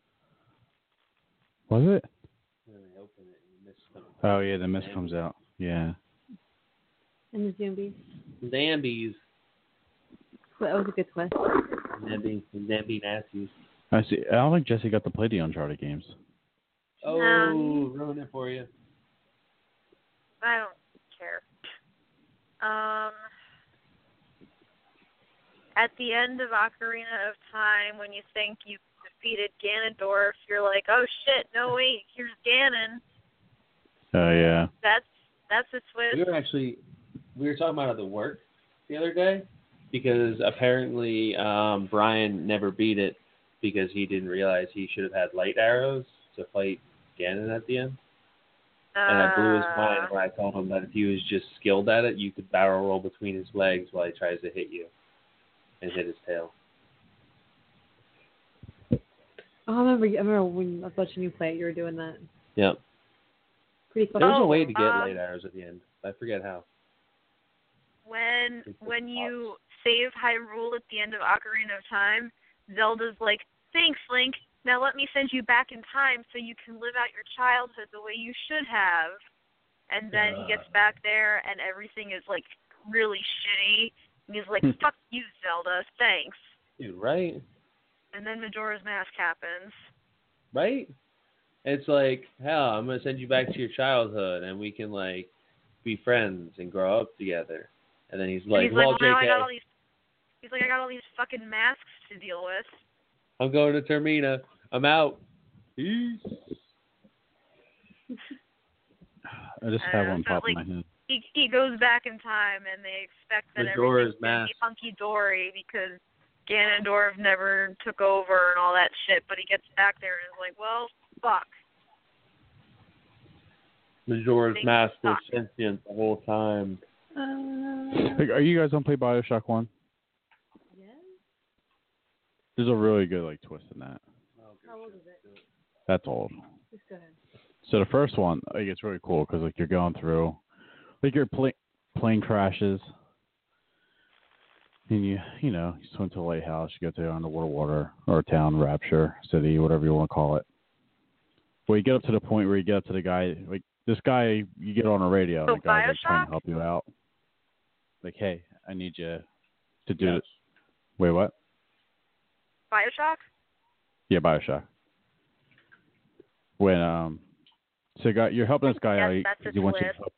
Was it? And then they open it and the mist comes out. Oh yeah, the mist comes out. Yeah. And the zombies. Zambies. That was a good twist. Zambi nasties. I see. I don't think Jesse got to play the Uncharted games. Oh, ruin it for you. I don't care. At the end of Ocarina of Time, when you think you've defeated Ganondorf, you're like, oh shit, no wait, here's Ganon. Oh yeah. That's a twist. We were talking about it at the work the other day because apparently Brian never beat it because he didn't realize he should have had light arrows to fight Ganon at the end. And I blew his mind when I told him that if he was just skilled at it, you could barrel roll between his legs while he tries to hit you and hit his tail. Oh, I remember when I was watching you play it, you were doing that. Yep. Pretty fun. There's a way to get light arrows at the end. I forget how. When you save Hyrule at the end of Ocarina of Time, Zelda's like, thanks, Link. Now let me send you back in time so you can live out your childhood the way you should have. And then he gets back there and everything is like really shitty. And he's like, fuck you, Zelda. Thanks. Dude, right? And then Majora's Mask happens. Right? It's like, hell, I'm going to send you back to your childhood and we can like be friends and grow up together. And then he's like, well, JK. I got all these fucking masks to deal with. I'm going to Termina. I'm out. Peace. I just have one pop in my head. He goes back in time, and they expect that everything's going to be hunky-dory because Ganondorf never took over and all that shit, but he gets back there and is like, well, fuck. Majora's Mask was sentient the whole time. Like, are you guys going to play Bioshock 1? Yes. There's a really good like twist in that. How old is it? That's old. Just go ahead. So the first one, like, it's really cool because like you're going through, like your plane crashes, and you swim to a lighthouse, you go to underwater water or a town, Rapture City, whatever you want to call it. Well, you get up to the point where you get up to the guy, like this guy, you get on a radio, and the guy's like trying to help you out. Like, hey, I need you to do it. Wait, what? Bioshock? Yeah, Bioshock. When So you're helping this guy out. That's a He wants you to twist. help.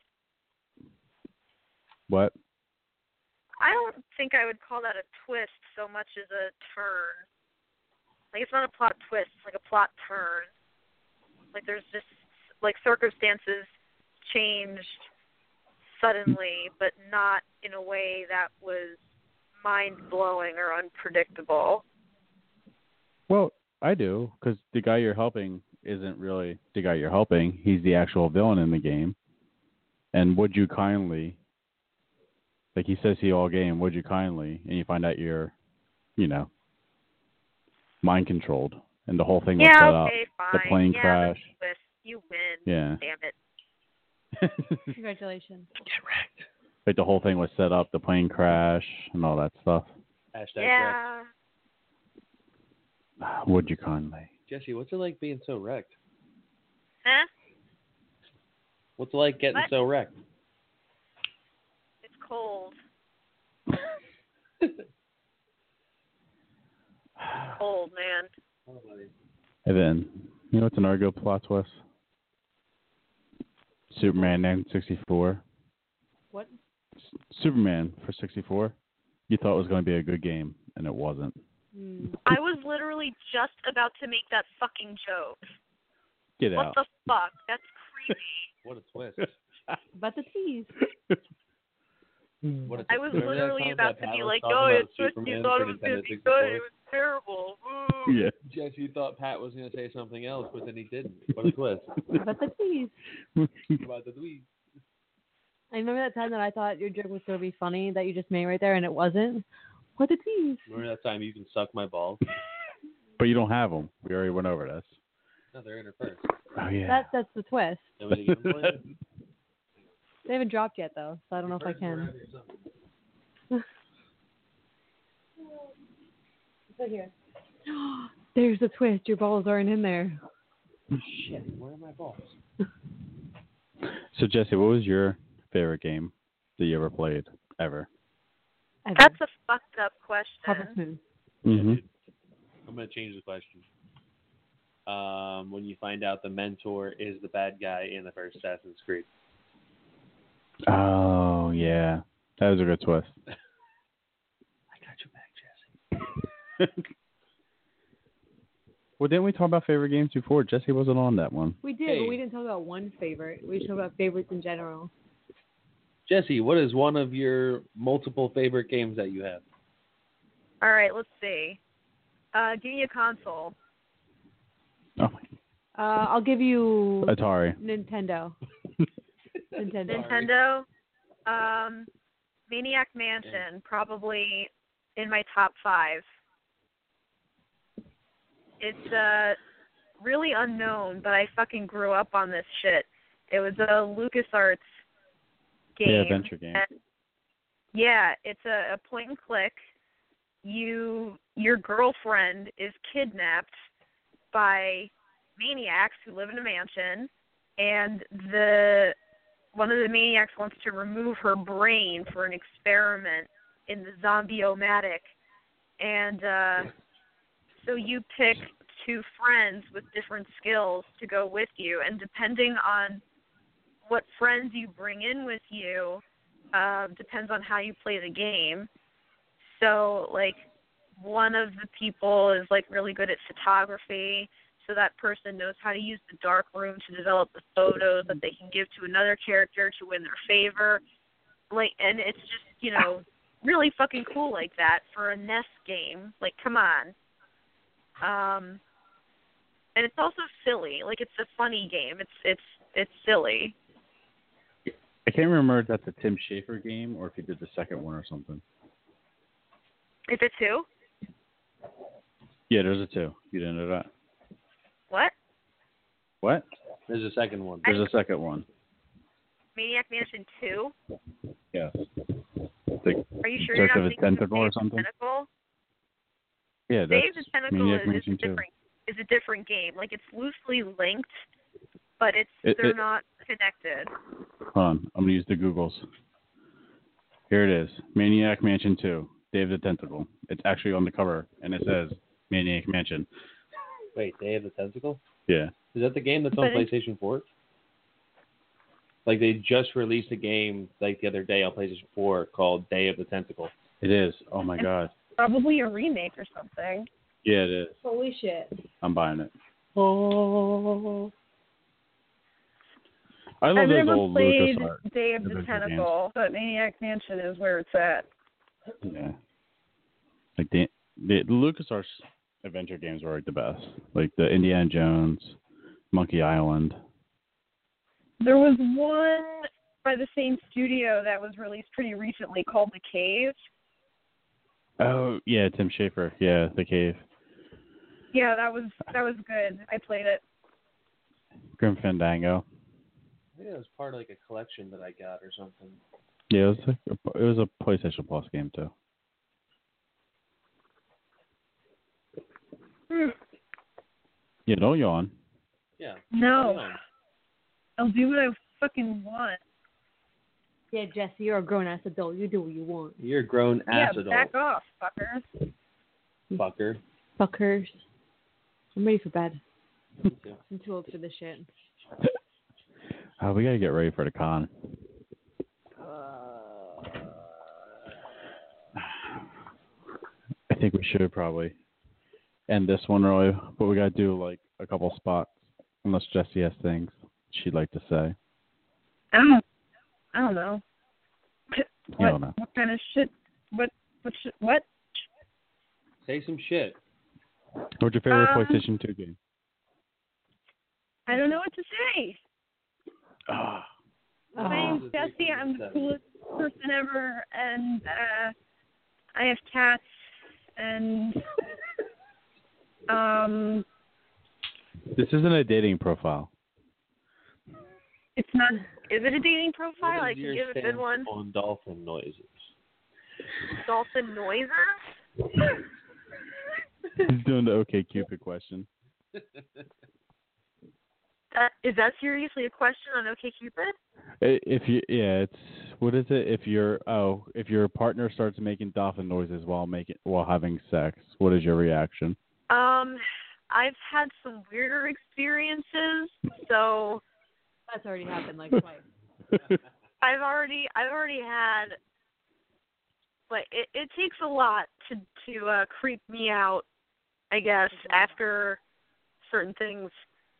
What? I don't think I would call that a twist so much as a turn. Like, it's not a plot twist, it's like a plot turn. Like, there's just, like, circumstances changed suddenly, but not in a way that was mind-blowing or unpredictable. Well, I do, because the guy you're helping isn't really the guy you're helping. He's the actual villain in the game. And would you kindly, like he says he all game, would you kindly, and you find out you're, mind controlled, and the whole thing was set up. Fine. The plane crash. Twist. You win. Yeah. Damn it. Congratulations. Get wrecked. Like the whole thing was set up, the plane crash, and all that stuff. Yeah. Would you kindly? Jesse, what's it like being so wrecked? Huh? What's it like getting so wrecked? It's cold. Cold, man. And then, what's another good plot twist? Superman 1964. What? Superman for 64. You thought it was going to be a good game, and it wasn't. I was literally just about to make that fucking joke. Get What out. the fuck? That's creepy. What a twist. About the tease. What a I was remember that literally song about that to be Pat like, was no, talking it's about just you Superman thought for it was going to Nintendo be 64? good. It was terrible. Woo. Yeah. Jesse thought Pat was going to say something else, but then he didn't. What a twist. About the tease. About the tweet. I remember that time that I thought your joke was going to be funny that you just made right there, and it wasn't. What the tease? Remember that time you can suck my balls? But you don't have them. We already went over this. No, they're in her purse. Oh, yeah. That's the twist. And when you give them away, They haven't dropped yet, though, so I don't know if I can. Right here. There's the twist. Your balls aren't in there. shit, where are my balls? So, Jesse, what was your favorite game that you ever played, ever? That's a fucked up question. Harvest Moon. Mm-hmm. I'm going to change the question. When you find out the mentor is the bad guy in the first Assassin's Creed. Oh, yeah. That was a good twist. I got your back, Jesse. Well, didn't we talk about favorite games before? Jesse wasn't on that one. We did, but we didn't talk about one favorite. We talked about favorites in general. Jesse, what is one of your multiple favorite games that you have? All right, let's see. Give me a console. Oh. I'll give you Atari. Nintendo. Nintendo. Maniac Mansion, probably in my top 5. It's really unknown, but I fucking grew up on this shit. It was a LucasArts game. Yeah, adventure game. Yeah, it's a point and click. Your girlfriend is kidnapped by maniacs who live in a mansion, and one of the maniacs wants to remove her brain for an experiment in the zombie-o-matic. And so you pick 2 friends with different skills to go with you, and depending on what friends you bring in with you, depends on how you play the game. So, like, one of the people is, like, really good at photography, so that person knows how to use the dark room to develop the photos that they can give to another character to win their favor. Like, and it's just, really fucking cool like that for a NES game. Like, come on. And it's also silly. Like, it's a funny game. It's silly. I can't remember if that's a Tim Schafer game or if he did the second one or something. Is it 2? Yeah, there's a 2. You didn't know that? What? What? There's a second one. There's a second one. Maniac Mansion 2? Yes. Are you sure you're not of a thinking of Tentacle or Dave the something? Tentacle? Yeah, that's Dave the Tentacle Maniac is Mansion 2. is a different game. Like, it's loosely linked, but they're not connected. Hold on. I'm going to use the Googles. Here it is. Maniac Mansion 2. Dave the Tentacle. It's actually on the cover, and it says Maniac Mansion. Wait, Day of the Tentacle? Yeah. Is that the game that's on But PlayStation 4? Like they just released a game like the other day on PlayStation 4 called Day of the Tentacle. It is. Oh my god. Probably a remake or something. Yeah, it is. Holy shit. I'm buying it. Oh. I love I've those never old played LucasArts Day of the adventure Tentacle, but Maniac Mansion is where it's at. games. Yeah. Like the LucasArts adventure games were like the best. Like the Indiana Jones, Monkey Island. There was one by the same studio that was released pretty recently called The Cave. Oh yeah, Tim Schafer. Yeah, The Cave. Yeah, that was good. I played it. Grim Fandango. I think it was part of like a collection that I got or something. Yeah, it was a PlayStation Plus game too. Yeah, don't yawn. Yeah. No. I'll do what I fucking want. Yeah, Jesse, you're a grown-ass adult. You do what you want. You're a grown ass adult. Back off, fuckers. Fucker. Fuckers. I'm ready for bed. Me too. I'm too old for this shit. We gotta get ready for the con. I think we should probably end this one early, but we gotta do like a couple spots, unless Jessie has things she'd like to say. I don't know. don't know. What kind of shit? What? Say some shit. What's your favorite PlayStation 2 game? I don't know what to say. My name's Jesse. I'm the coolest person ever, and I have cats, and This isn't a dating profile. it's not. Is it a dating profile? What I is can your give a good stance one. on dolphin noises? Dolphin noises? He's doing the OkCupid question. Is that seriously a question on OkCupid? It's what is it? If your partner starts making dolphin noises while having sex, what is your reaction? I've had some weirder experiences, so that's already happened like twice. I've already had, but it takes a lot to creep me out, I guess, after certain things.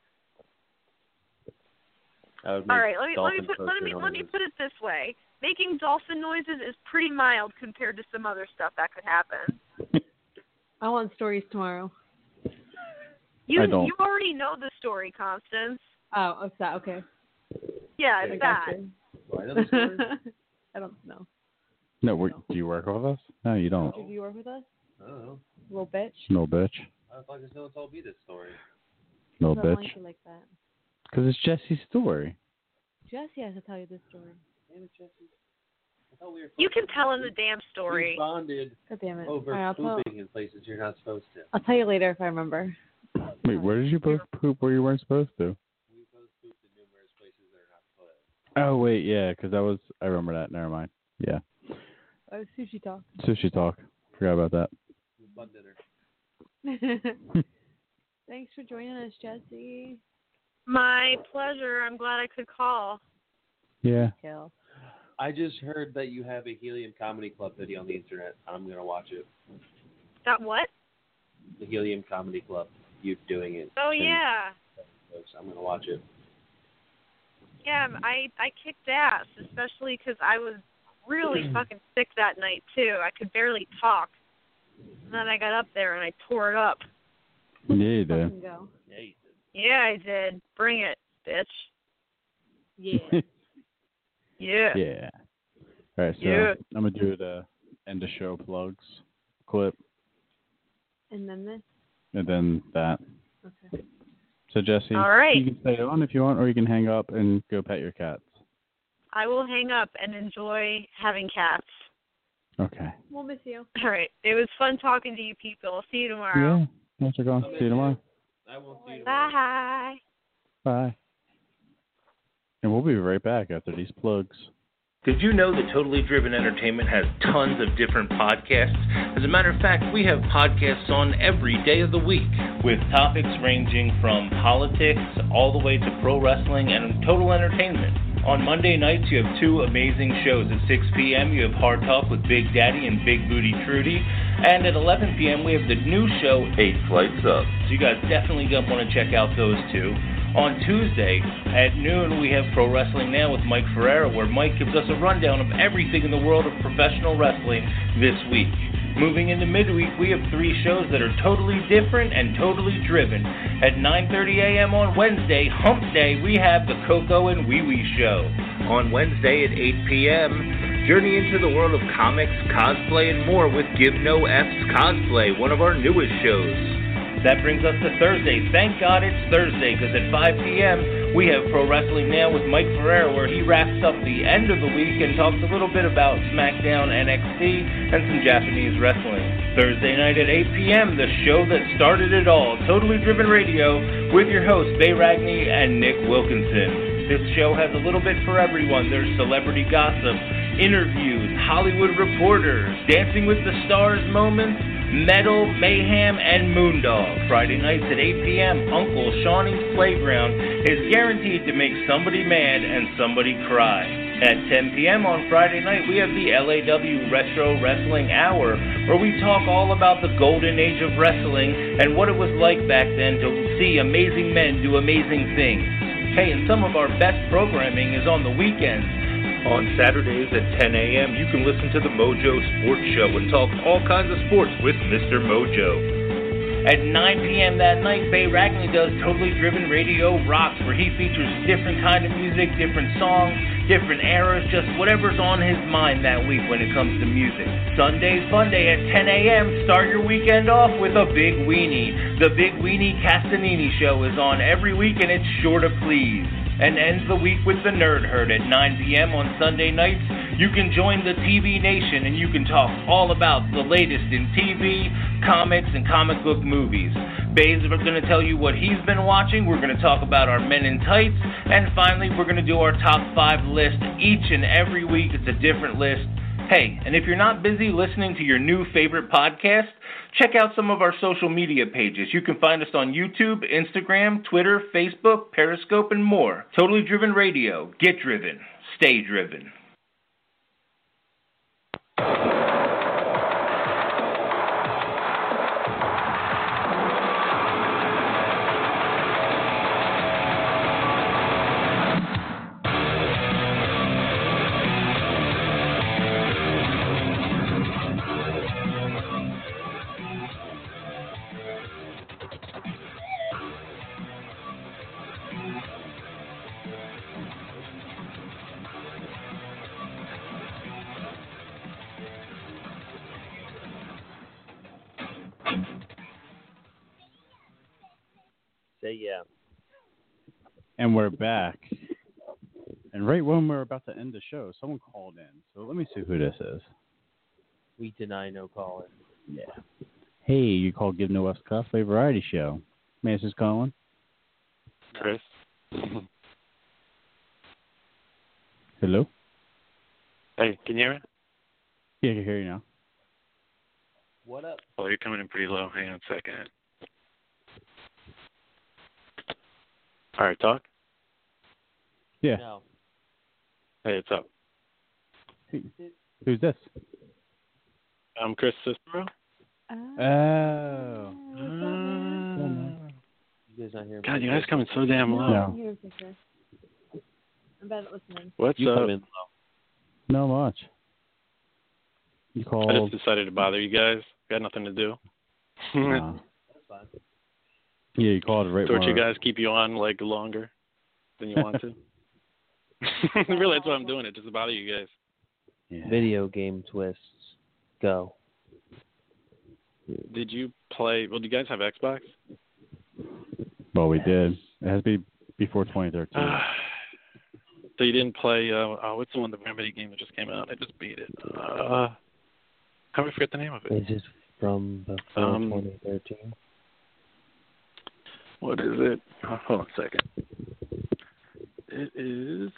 All right, let me put it this way: making dolphin noises is pretty mild compared to some other stuff that could happen. I want stories tomorrow. You already know the story, Constance. Oh, it's that. Okay. Yeah, it's that. Do I know the story? I don't know. No, do you work with us? No, you don't. Do you work with us? I don't know. Little bitch. No bitch. I thought no one told me this story. No I don't bitch. like you like that. Because it's Jesse's story. Jesse has to tell you this story. Damn it, Jesse. I thought we were You can tell him the damn story. We bonded God damn it. over All right, pooping in places you're not supposed to. I'll tell you later if I remember. Wait, where did you both poop where you weren't supposed to? We both pooped in numerous places that are not supposed. Oh, wait, yeah, because I remember that. Never mind. Yeah. Sushi talk. Sushi talk. Forgot about that. Fun dinner. Thanks for joining us, Jesse. My pleasure. I'm glad I could call. Yeah. I just heard that you have a Helium Comedy Club video on the internet. I'm going to watch it. That what? The Helium Comedy Club. You doing it. Oh, yeah. I'm going to watch it. Yeah, I kicked ass, especially because I was really fucking sick that night, too. I could barely talk. And then I got up there and I tore it up. Yeah, you did. Yeah, you did. Yeah, I did. Bring it, bitch. Yeah. Yeah. Yeah. All right, so Yeah. I'm going to do the end of show plugs clip, And then this. and then that. Okay. So, Jesse, All right. you can stay on if you want, or you can hang up and go pet your cats. I will hang up and enjoy having cats. Okay. We'll miss you. All right. It was fun talking to you people. I'll see you tomorrow. Yeah. Thanks for calling. See you tomorrow. I won't see you Bye. Bye. And we'll be right back after these plugs. Did you know that Totally Driven Entertainment has tons of different podcasts? As a matter of fact, we have podcasts on every day of the week, with topics ranging from politics all the way to pro wrestling and total entertainment. On Monday nights, you have two amazing shows. At 6 p.m., you have Hard Talk with Big Daddy and Big Booty Trudy. And at 11 p.m., we have the new show, 8 Flights Up. So you guys definitely want to check out those two. On Tuesday at noon, we have Pro Wrestling Now with Mike Ferreira, where Mike gives us a rundown of everything in the world of professional wrestling this week. Moving into midweek, we have three shows that are totally different and totally driven. At 9:30 a.m. on Wednesday, Hump Day, we have the Coco and Wee Wee Show. On Wednesday at 8 p.m., journey into the world of comics, cosplay, and more with Give No F's Cosplay, one of our newest shows. That brings us to Thursday. Thank God it's Thursday, because at 5 p.m., we have Pro Wrestling Now with Mike Ferreira, where he wraps up the end of the week and talks a little bit about SmackDown, NXT, and some Japanese wrestling. Thursday night at 8 p.m., the show that started it all, Totally Driven Radio, with your hosts, Bay Ragney and Nick Wilkinson. This show has a little bit for everyone. There's celebrity gossip, interviews, Hollywood reporters, Dancing with the Stars moments, metal, mayhem, and moondog. Friday nights at 8 p.m., Uncle Shawnee's Playground is guaranteed to make somebody mad and somebody cry. At 10 p.m. on Friday night, we have the LAW Retro Wrestling Hour, where we talk all about the golden age of wrestling and what it was like back then to see amazing men do amazing things. Hey, and some of our best programming is on the weekends. On Saturdays at 10 a.m., you can listen to the Mojo Sports Show and talk all kinds of sports with Mr. Mojo. At 9 p.m. that night, Bay Ragney does Totally Driven Radio Rocks, where he features different kind of music, different songs, different eras, just whatever's on his mind that week when it comes to music. Sunday's Fun Day at 10 a.m. Start your weekend off with a Big Weenie. The Big Weenie Castanini Show is on every week, and it's sure to please. And ends the week with the Nerd Herd at 9 p.m. on Sunday nights. You can join the TV Nation and you can talk all about the latest in TV, comics, and comic book movies. Bays are going to tell you what he's been watching. We're going to talk about our Men in Tights. And finally, we're going to do our top 5 list each and every week. It's a different list. Hey, and if you're not busy listening to your new favorite podcast, check out some of our social media pages. You can find us on YouTube, Instagram, Twitter, Facebook, Periscope, and more. Totally Driven Radio. Get driven. Stay driven. Yeah. And we're back. And right when we're about to end the show, someone called in. So let me see who this is. We deny no calling. Yeah. Hey, you called Give No F's Cosplay Variety Show. May I just call in? Chris. Hello? Hey, can you hear me? Yeah, I can hear you now. What up? Oh, you're coming in pretty low. Hang on a second. All right, talk. Yeah. No. Hey, what's up? Who's this? I'm Chris Cicero. Oh. You guys not hearing God, you guys coming so damn low. No. I'm bad at listening. What's you up? come in low. Not much. You called. I just decided to bother you guys. Got nothing to do. That's fine. Yeah, you called right. Torture guys keep you on like longer than you want to. Really, that's why I'm doing it, just to bother you guys. Yeah. Video game twists. Go. Did you play? Well, do you guys have Xbox? Well, we did. It has to be before 2013. So you didn't play? What's the one, the Remedy game that just came out? I just beat it. How do I forget the name of it? Is it from before 2013? What is it? Oh, hold on a second. It is.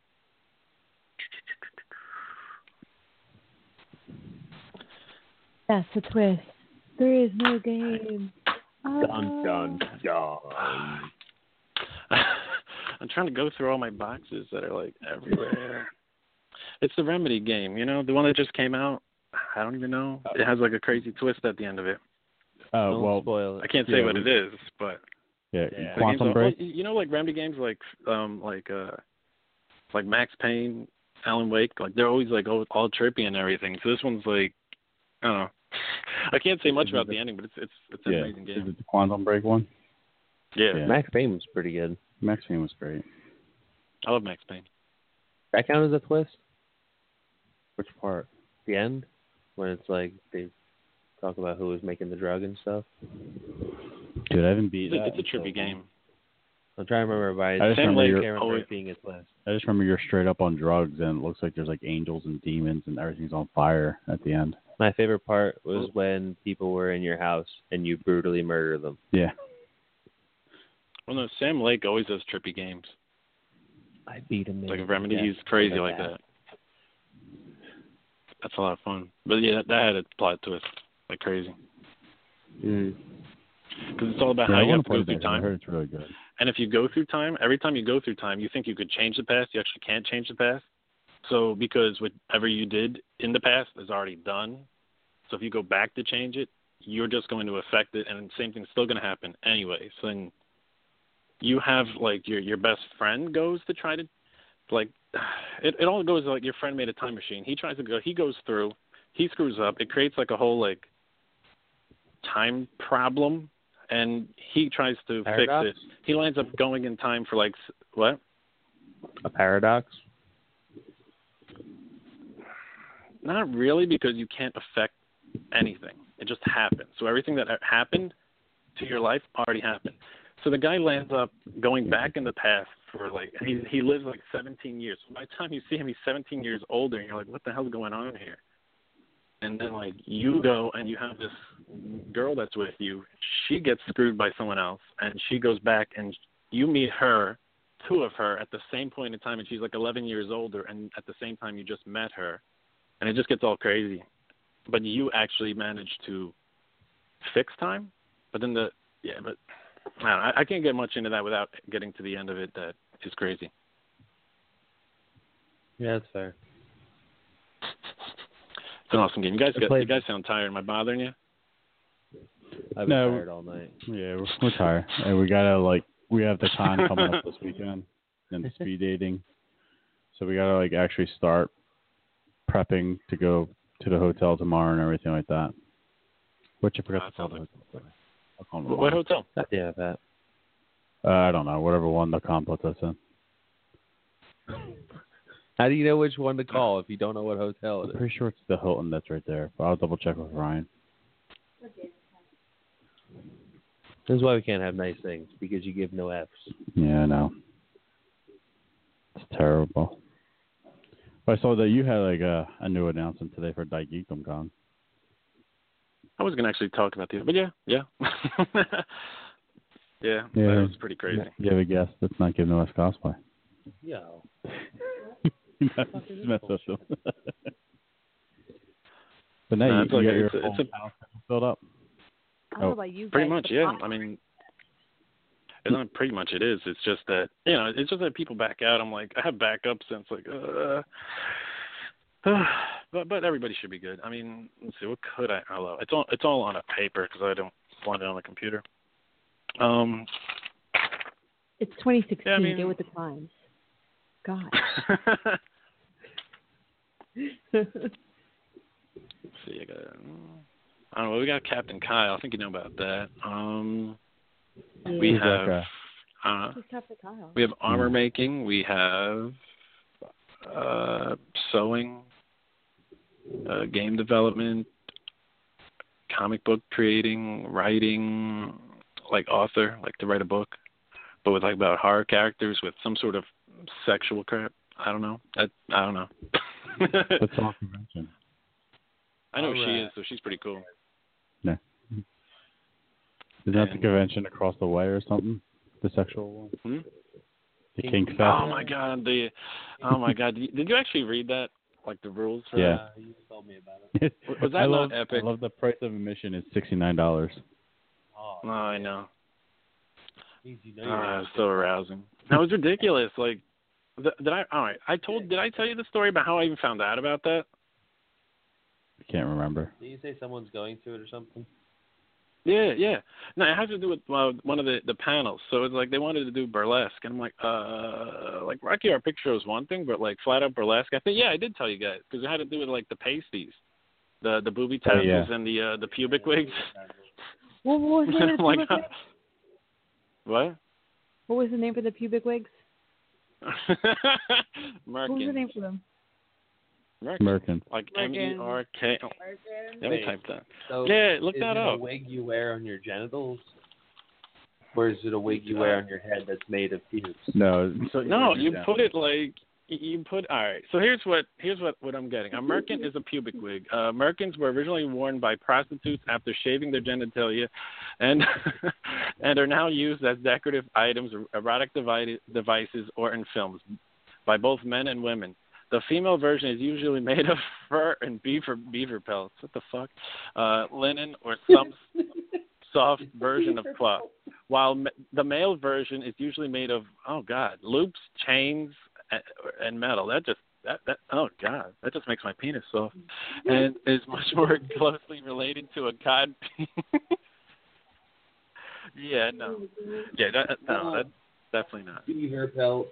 That's the twist. There is no game. Dun, dun, dun. I'm trying to go through all my boxes that are like everywhere. It's the Remedy game, you know, the one that just came out. I don't even know. It has like a crazy twist at the end of it. Oh, well, spoil it. I can't say what it is, but yeah, the Quantum games, Break. you know, like Remedy games, like Max Payne, Alan Wake, like they're always like all trippy and everything. So this one's like, I don't know. I can't say much about the ending, but it's an amazing game. Is it the Quantum Break one? Yeah. Max Payne was pretty good. Max Payne was great. I love Max Payne. That count as a twist? Which part? The end? When it's like they talk about who was making the drug and stuff? Dude, I haven't beat that. It's a trippy game. I'm trying to remember, but I just remember it being a twist. I just remember you're straight up on drugs, and it looks like there's like angels and demons, and everything's on fire at the end. My favorite part was when people were in your house and you brutally murder them. Yeah. Well, no, Sam Lake always does trippy games. I beat him. Like Remedy, he's crazy like that. That's a lot of fun. But yeah, that had a plot twist like crazy. Because it's all about how you have to go through time. I heard it's really good. And if you go through time, every time you go through time, you think you could change the past. You actually can't change the past. So because whatever you did in the past is already done. So if you go back to change it, you're just going to affect it, and the same thing's still going to happen anyway. So then you have, like, your best friend goes to try to, like, it all goes like your friend made a time machine. He tries to go, he goes through, he screws up. It creates, like, a whole, like, time problem, and he tries to Paradox? fix it. He lands up going in time for, like, what? A paradox? Not really, because you can't affect anything. It just happened. So everything that happened to your life already happened. So the guy lands up going back in the past for like he lives like 17 years. So by the time you see him, he's 17 years older, and you're like, what the hell's going on here? And then like you go and you have this girl that's with you. She gets screwed by someone else, and she goes back and you meet her, two of her at the same point in time, and she's like 11 years older, and at the same time you just met her, and it just gets all crazy. But you actually managed to fix time. But then but I don't know, I can't get much into that without getting to the end of it. That is crazy. Yeah, that's fair. It's an awesome game. You guys sound tired. Am I bothering you? I've been tired all night. Yeah, we're tired. And we have the con coming up this weekend and the speed dating. So we gotta actually start prepping to go to the hotel tomorrow and everything like that. Which I forgot to tell the hotel. What hotel? Yeah, that. I don't know. Whatever one the con puts us in. How do you know which one to call if you don't know what hotel it is? I'm pretty sure it's the Hilton that's right there, but I'll double check with Ryan. This is why we can't have nice things, because you give no Fs. Yeah, I know. It's terrible. But I saw that you had a new announcement today for Dyke Geekdom Con. I was gonna actually talk about these, but yeah. Yeah, that was pretty crazy. You have a guest that's not giving us cosplay. Yo. Mess with them. But now you got your whole house filled up. I don't know about you guys, pretty much, yeah. I mean, it's not pretty much it is. It's just that, it's just that people back out. I'm like, I have backups, and it's like, but everybody should be good. I mean, let's see, what could I allow? It's all on a paper because I don't want it on a computer. It's 2016. Yeah, I mean, get with the times. God. Let's see, I don't know. We got Captain Kyle. I think you know about that. We have we have armor making. We have sewing, game development, comic book creating, writing, like author, like to write a book, but with like about horror characters with some sort of sexual crap. I don't know. I don't know. That's all convention. I know she is, so she's pretty cool. Yeah. Isn't that the convention across the way or something? The sexual one? The Kink Fest? Oh my god, Did you actually read that? Like the rules for that? You told me about it. Was that not epic? I love the price of admission is $69. Oh, I know. It's so arousing. That was ridiculous. Like, did I? All right. Did I tell you the story about how I even found out about that? I can't remember. Did you say someone's going to it or something? Yeah. No, it has to do with one of the panels. So it's like they wanted to do burlesque, and I'm like Rocky Horror Picture Show is one thing, but like flat out burlesque. I think I did tell you guys because it had to do with like the pasties, the booby tassels and the pubic wigs. What was the name of the pubic wigs? What? What was the name for the pubic wigs? Merkin. What was the name for them? Merkin. Like M-E-R-K. Let me type that. So look that up. Is it a wig you wear on your genitals? Or is it a wig you wear on your head that's made of pubes? No. You put it like all right. So here's what I'm getting. A merkin is a pubic wig. Merkins were originally worn by prostitutes after shaving their genitalia, and and are now used as decorative items, erotic devices, or in films by both men and women. The female version is usually made of fur and beaver pelts. What the fuck? Linen or some soft version of cloth. While the male version is usually made of loops, chains, and metal. That just makes my penis soft, and is much more closely related to a cod. That's definitely not. Beaver pelts.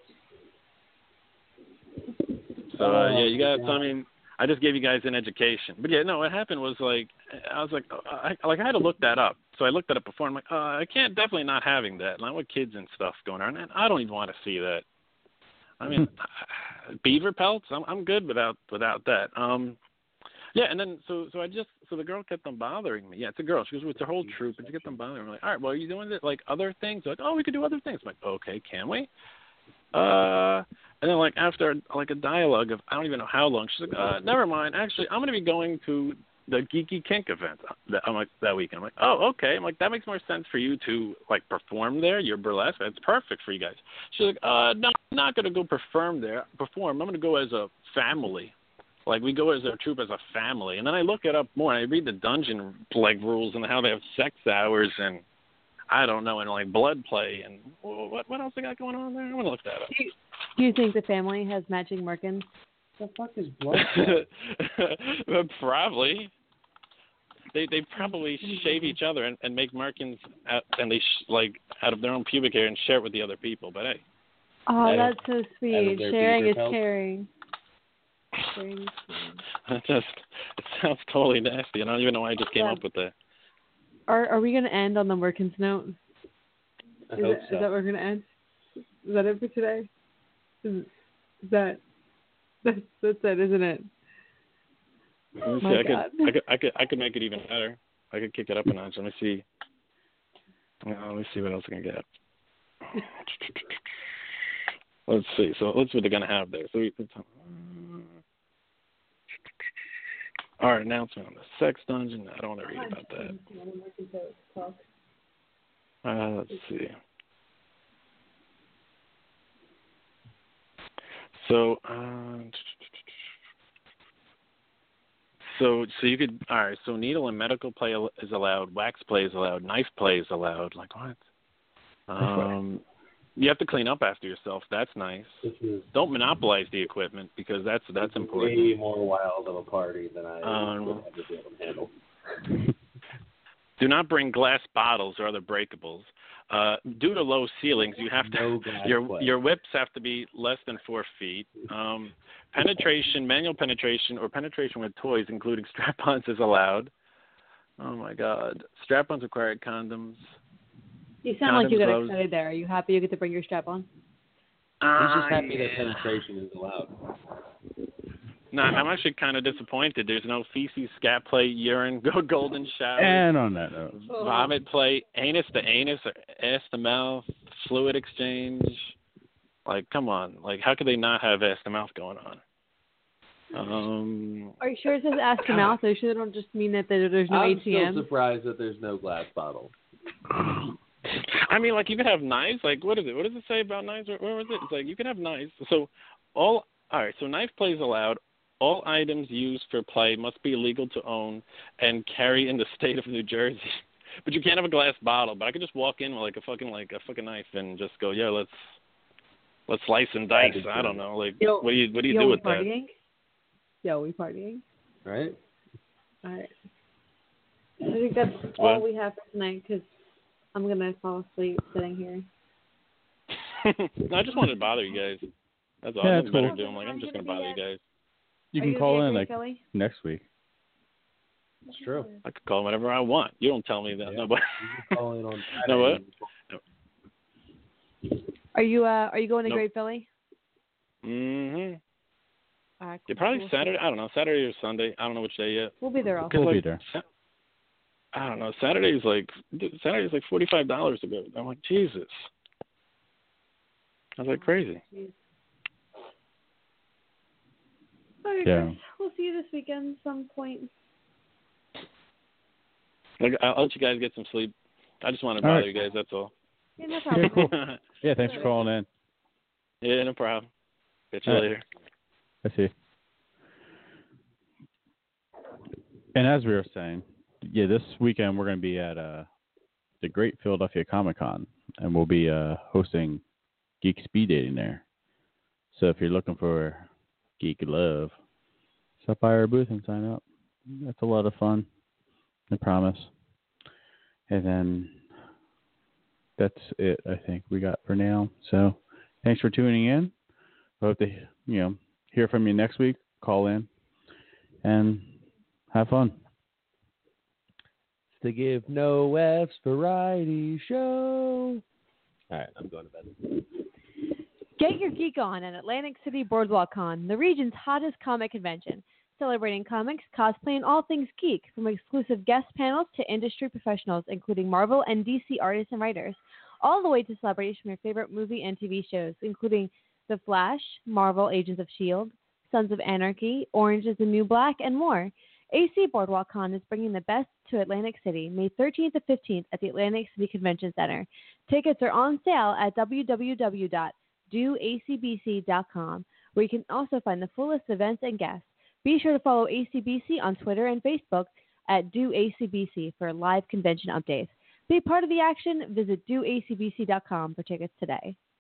So you got. So I mean, I just gave you guys an education. But what happened was like I was like I had to look that up. So I looked that up before. I'm like, I can't definitely not having that. Not with kids and stuff going on, and I don't even want to see that. I mean, beaver pelts. I'm good without that. And then so the girl kept on bothering me. Yeah, it's a girl. She was with her whole troop, and she kept on bothering me. I'm like, all right, well, are you doing it like other things? Like, we could do other things. I'm like, okay, can we? And then like after like a dialogue of I don't even know how long, she's like, never mind. Actually, I'm going to be going to the Geeky Kink event that weekend. I'm like, oh, okay. I'm like, that makes more sense for you to like perform there. You're burlesque. It's perfect for you guys. She's like, no, I'm not going to go perform. I'm going to go as a family. Like we go as a troop as a family. And then I look it up more and I read the dungeon like rules and how they have sex hours and I don't know, and like blood play and what else they got going on there? I'm going to look that up. Do you think the family has matching merkins? The fuck is blood play? Probably. They probably shave each other and make merkins out of their own pubic hair and share it with the other people. But hey. Oh, that's so sweet. Sharing is caring. It sounds totally nasty. I don't even know why I just came up with that. Are we going to end on the merkins note? I hope so. Is that where we're going to end? Is that it for today? That's it, isn't it? Let me see. I could make it even better. I could kick it up a notch. Let me see. Let me see what else I can get. Let's see. So let's see what they're gonna have there. So our announcement on the sex dungeon. I don't want to read about that. Let's see. So you could So needle and medical play is allowed. Wax play is allowed. Knife play is allowed. Like what? You have to clean up after yourself. That's nice. Don't monopolize the equipment because that's important. Way more wild of a party than I would ever be able to handle. Do not bring glass bottles or other breakables. Due to low ceilings, you have to your whips have to be less than 4 feet. Penetration, manual penetration, or penetration with toys, including strap-ons, is allowed. Oh my God! Strap-ons require condoms. You sound like you got excited there. Are you happy you get to bring your strap on? He's just happy that penetration is allowed. No, I'm actually kind of disappointed. There's no feces, scat play, urine, golden shower. And on that note, vomit play, anus to anus, or ass to mouth, fluid exchange. Like, come on. Like, how could they not have ass to mouth going on? Are you sure it says ass to mouth? Are you sure they don't just mean that there's no ATM? I'm still surprised that there's no glass bottle. I mean, like, you could have knives. Like, what is it? What does it say about knives? Where was it? It's like, you could have knives. So, all right, so knife play is allowed. All items used for play must be illegal to own and carry in the state of New Jersey. But you can't have a glass bottle. But I could just walk in with a fucking knife and just go, yeah, let's slice and dice. I don't know. Like, what do you do with partying? Yo, we partying? Right. All right. I think that's all we have for tonight because I'm gonna fall asleep sitting here. No, I just wanted to bother you guys. That's all. Yeah, Nothing better cool. to do. I'm like, I'm just gonna bother you guys. You can call in Kelly? next week. It's true. I could call whenever I want. You don't tell me that. Yeah. Nobody. Call in on No what? Are you going to Nope. Great Philly? Mm-hmm. All right, Yeah, probably cool. Saturday. I don't know. Saturday or Sunday. I don't know which day yet. We'll be there also. We'll be there. I don't know. Saturday's like $45 to go. I'm like, Jesus. I was like crazy. All right, Yeah. guys. We'll see you this weekend some point. Like, I'll let you guys get some sleep. I just wanted to All bother right. you guys. That's all. Yeah, no Yeah, problem. cool. Yeah, thanks for calling in. Yeah, no problem. Catch you All right. later. I see. And as we were saying, yeah, this weekend we're going to be at the Great Philadelphia Comic Con, and we'll be hosting Geek Speed Dating there. So if you're looking for geek love, stop by our booth and sign up. That's a lot of fun, I promise. And then that's it, I think, we got for now. So thanks for tuning in. I hope to hear from you next week. Call in and have fun. The Give No F's Variety Show. All right, I'm going to bed. Get your geek on at Atlantic City Boardwalk Con, the region's hottest comic convention, celebrating comics, cosplay, and all things geek, from exclusive guest panels to industry professionals, including Marvel and DC artists and writers, all the way to celebrations from your favorite movie and TV shows, including The Flash, Marvel Agents of S.H.I.E.L.D., Sons of Anarchy, Orange is the New Black, and more. AC Boardwalk Con is bringing the best to Atlantic City, May 13th to 15th at the Atlantic City Convention Center. Tickets are on sale at www.doacbc.com, where you can also find the full list of events and guests. Be sure to follow ACBC on Twitter and Facebook at doacbc for live convention updates. Be part of the action. Visit doacbc.com for tickets today.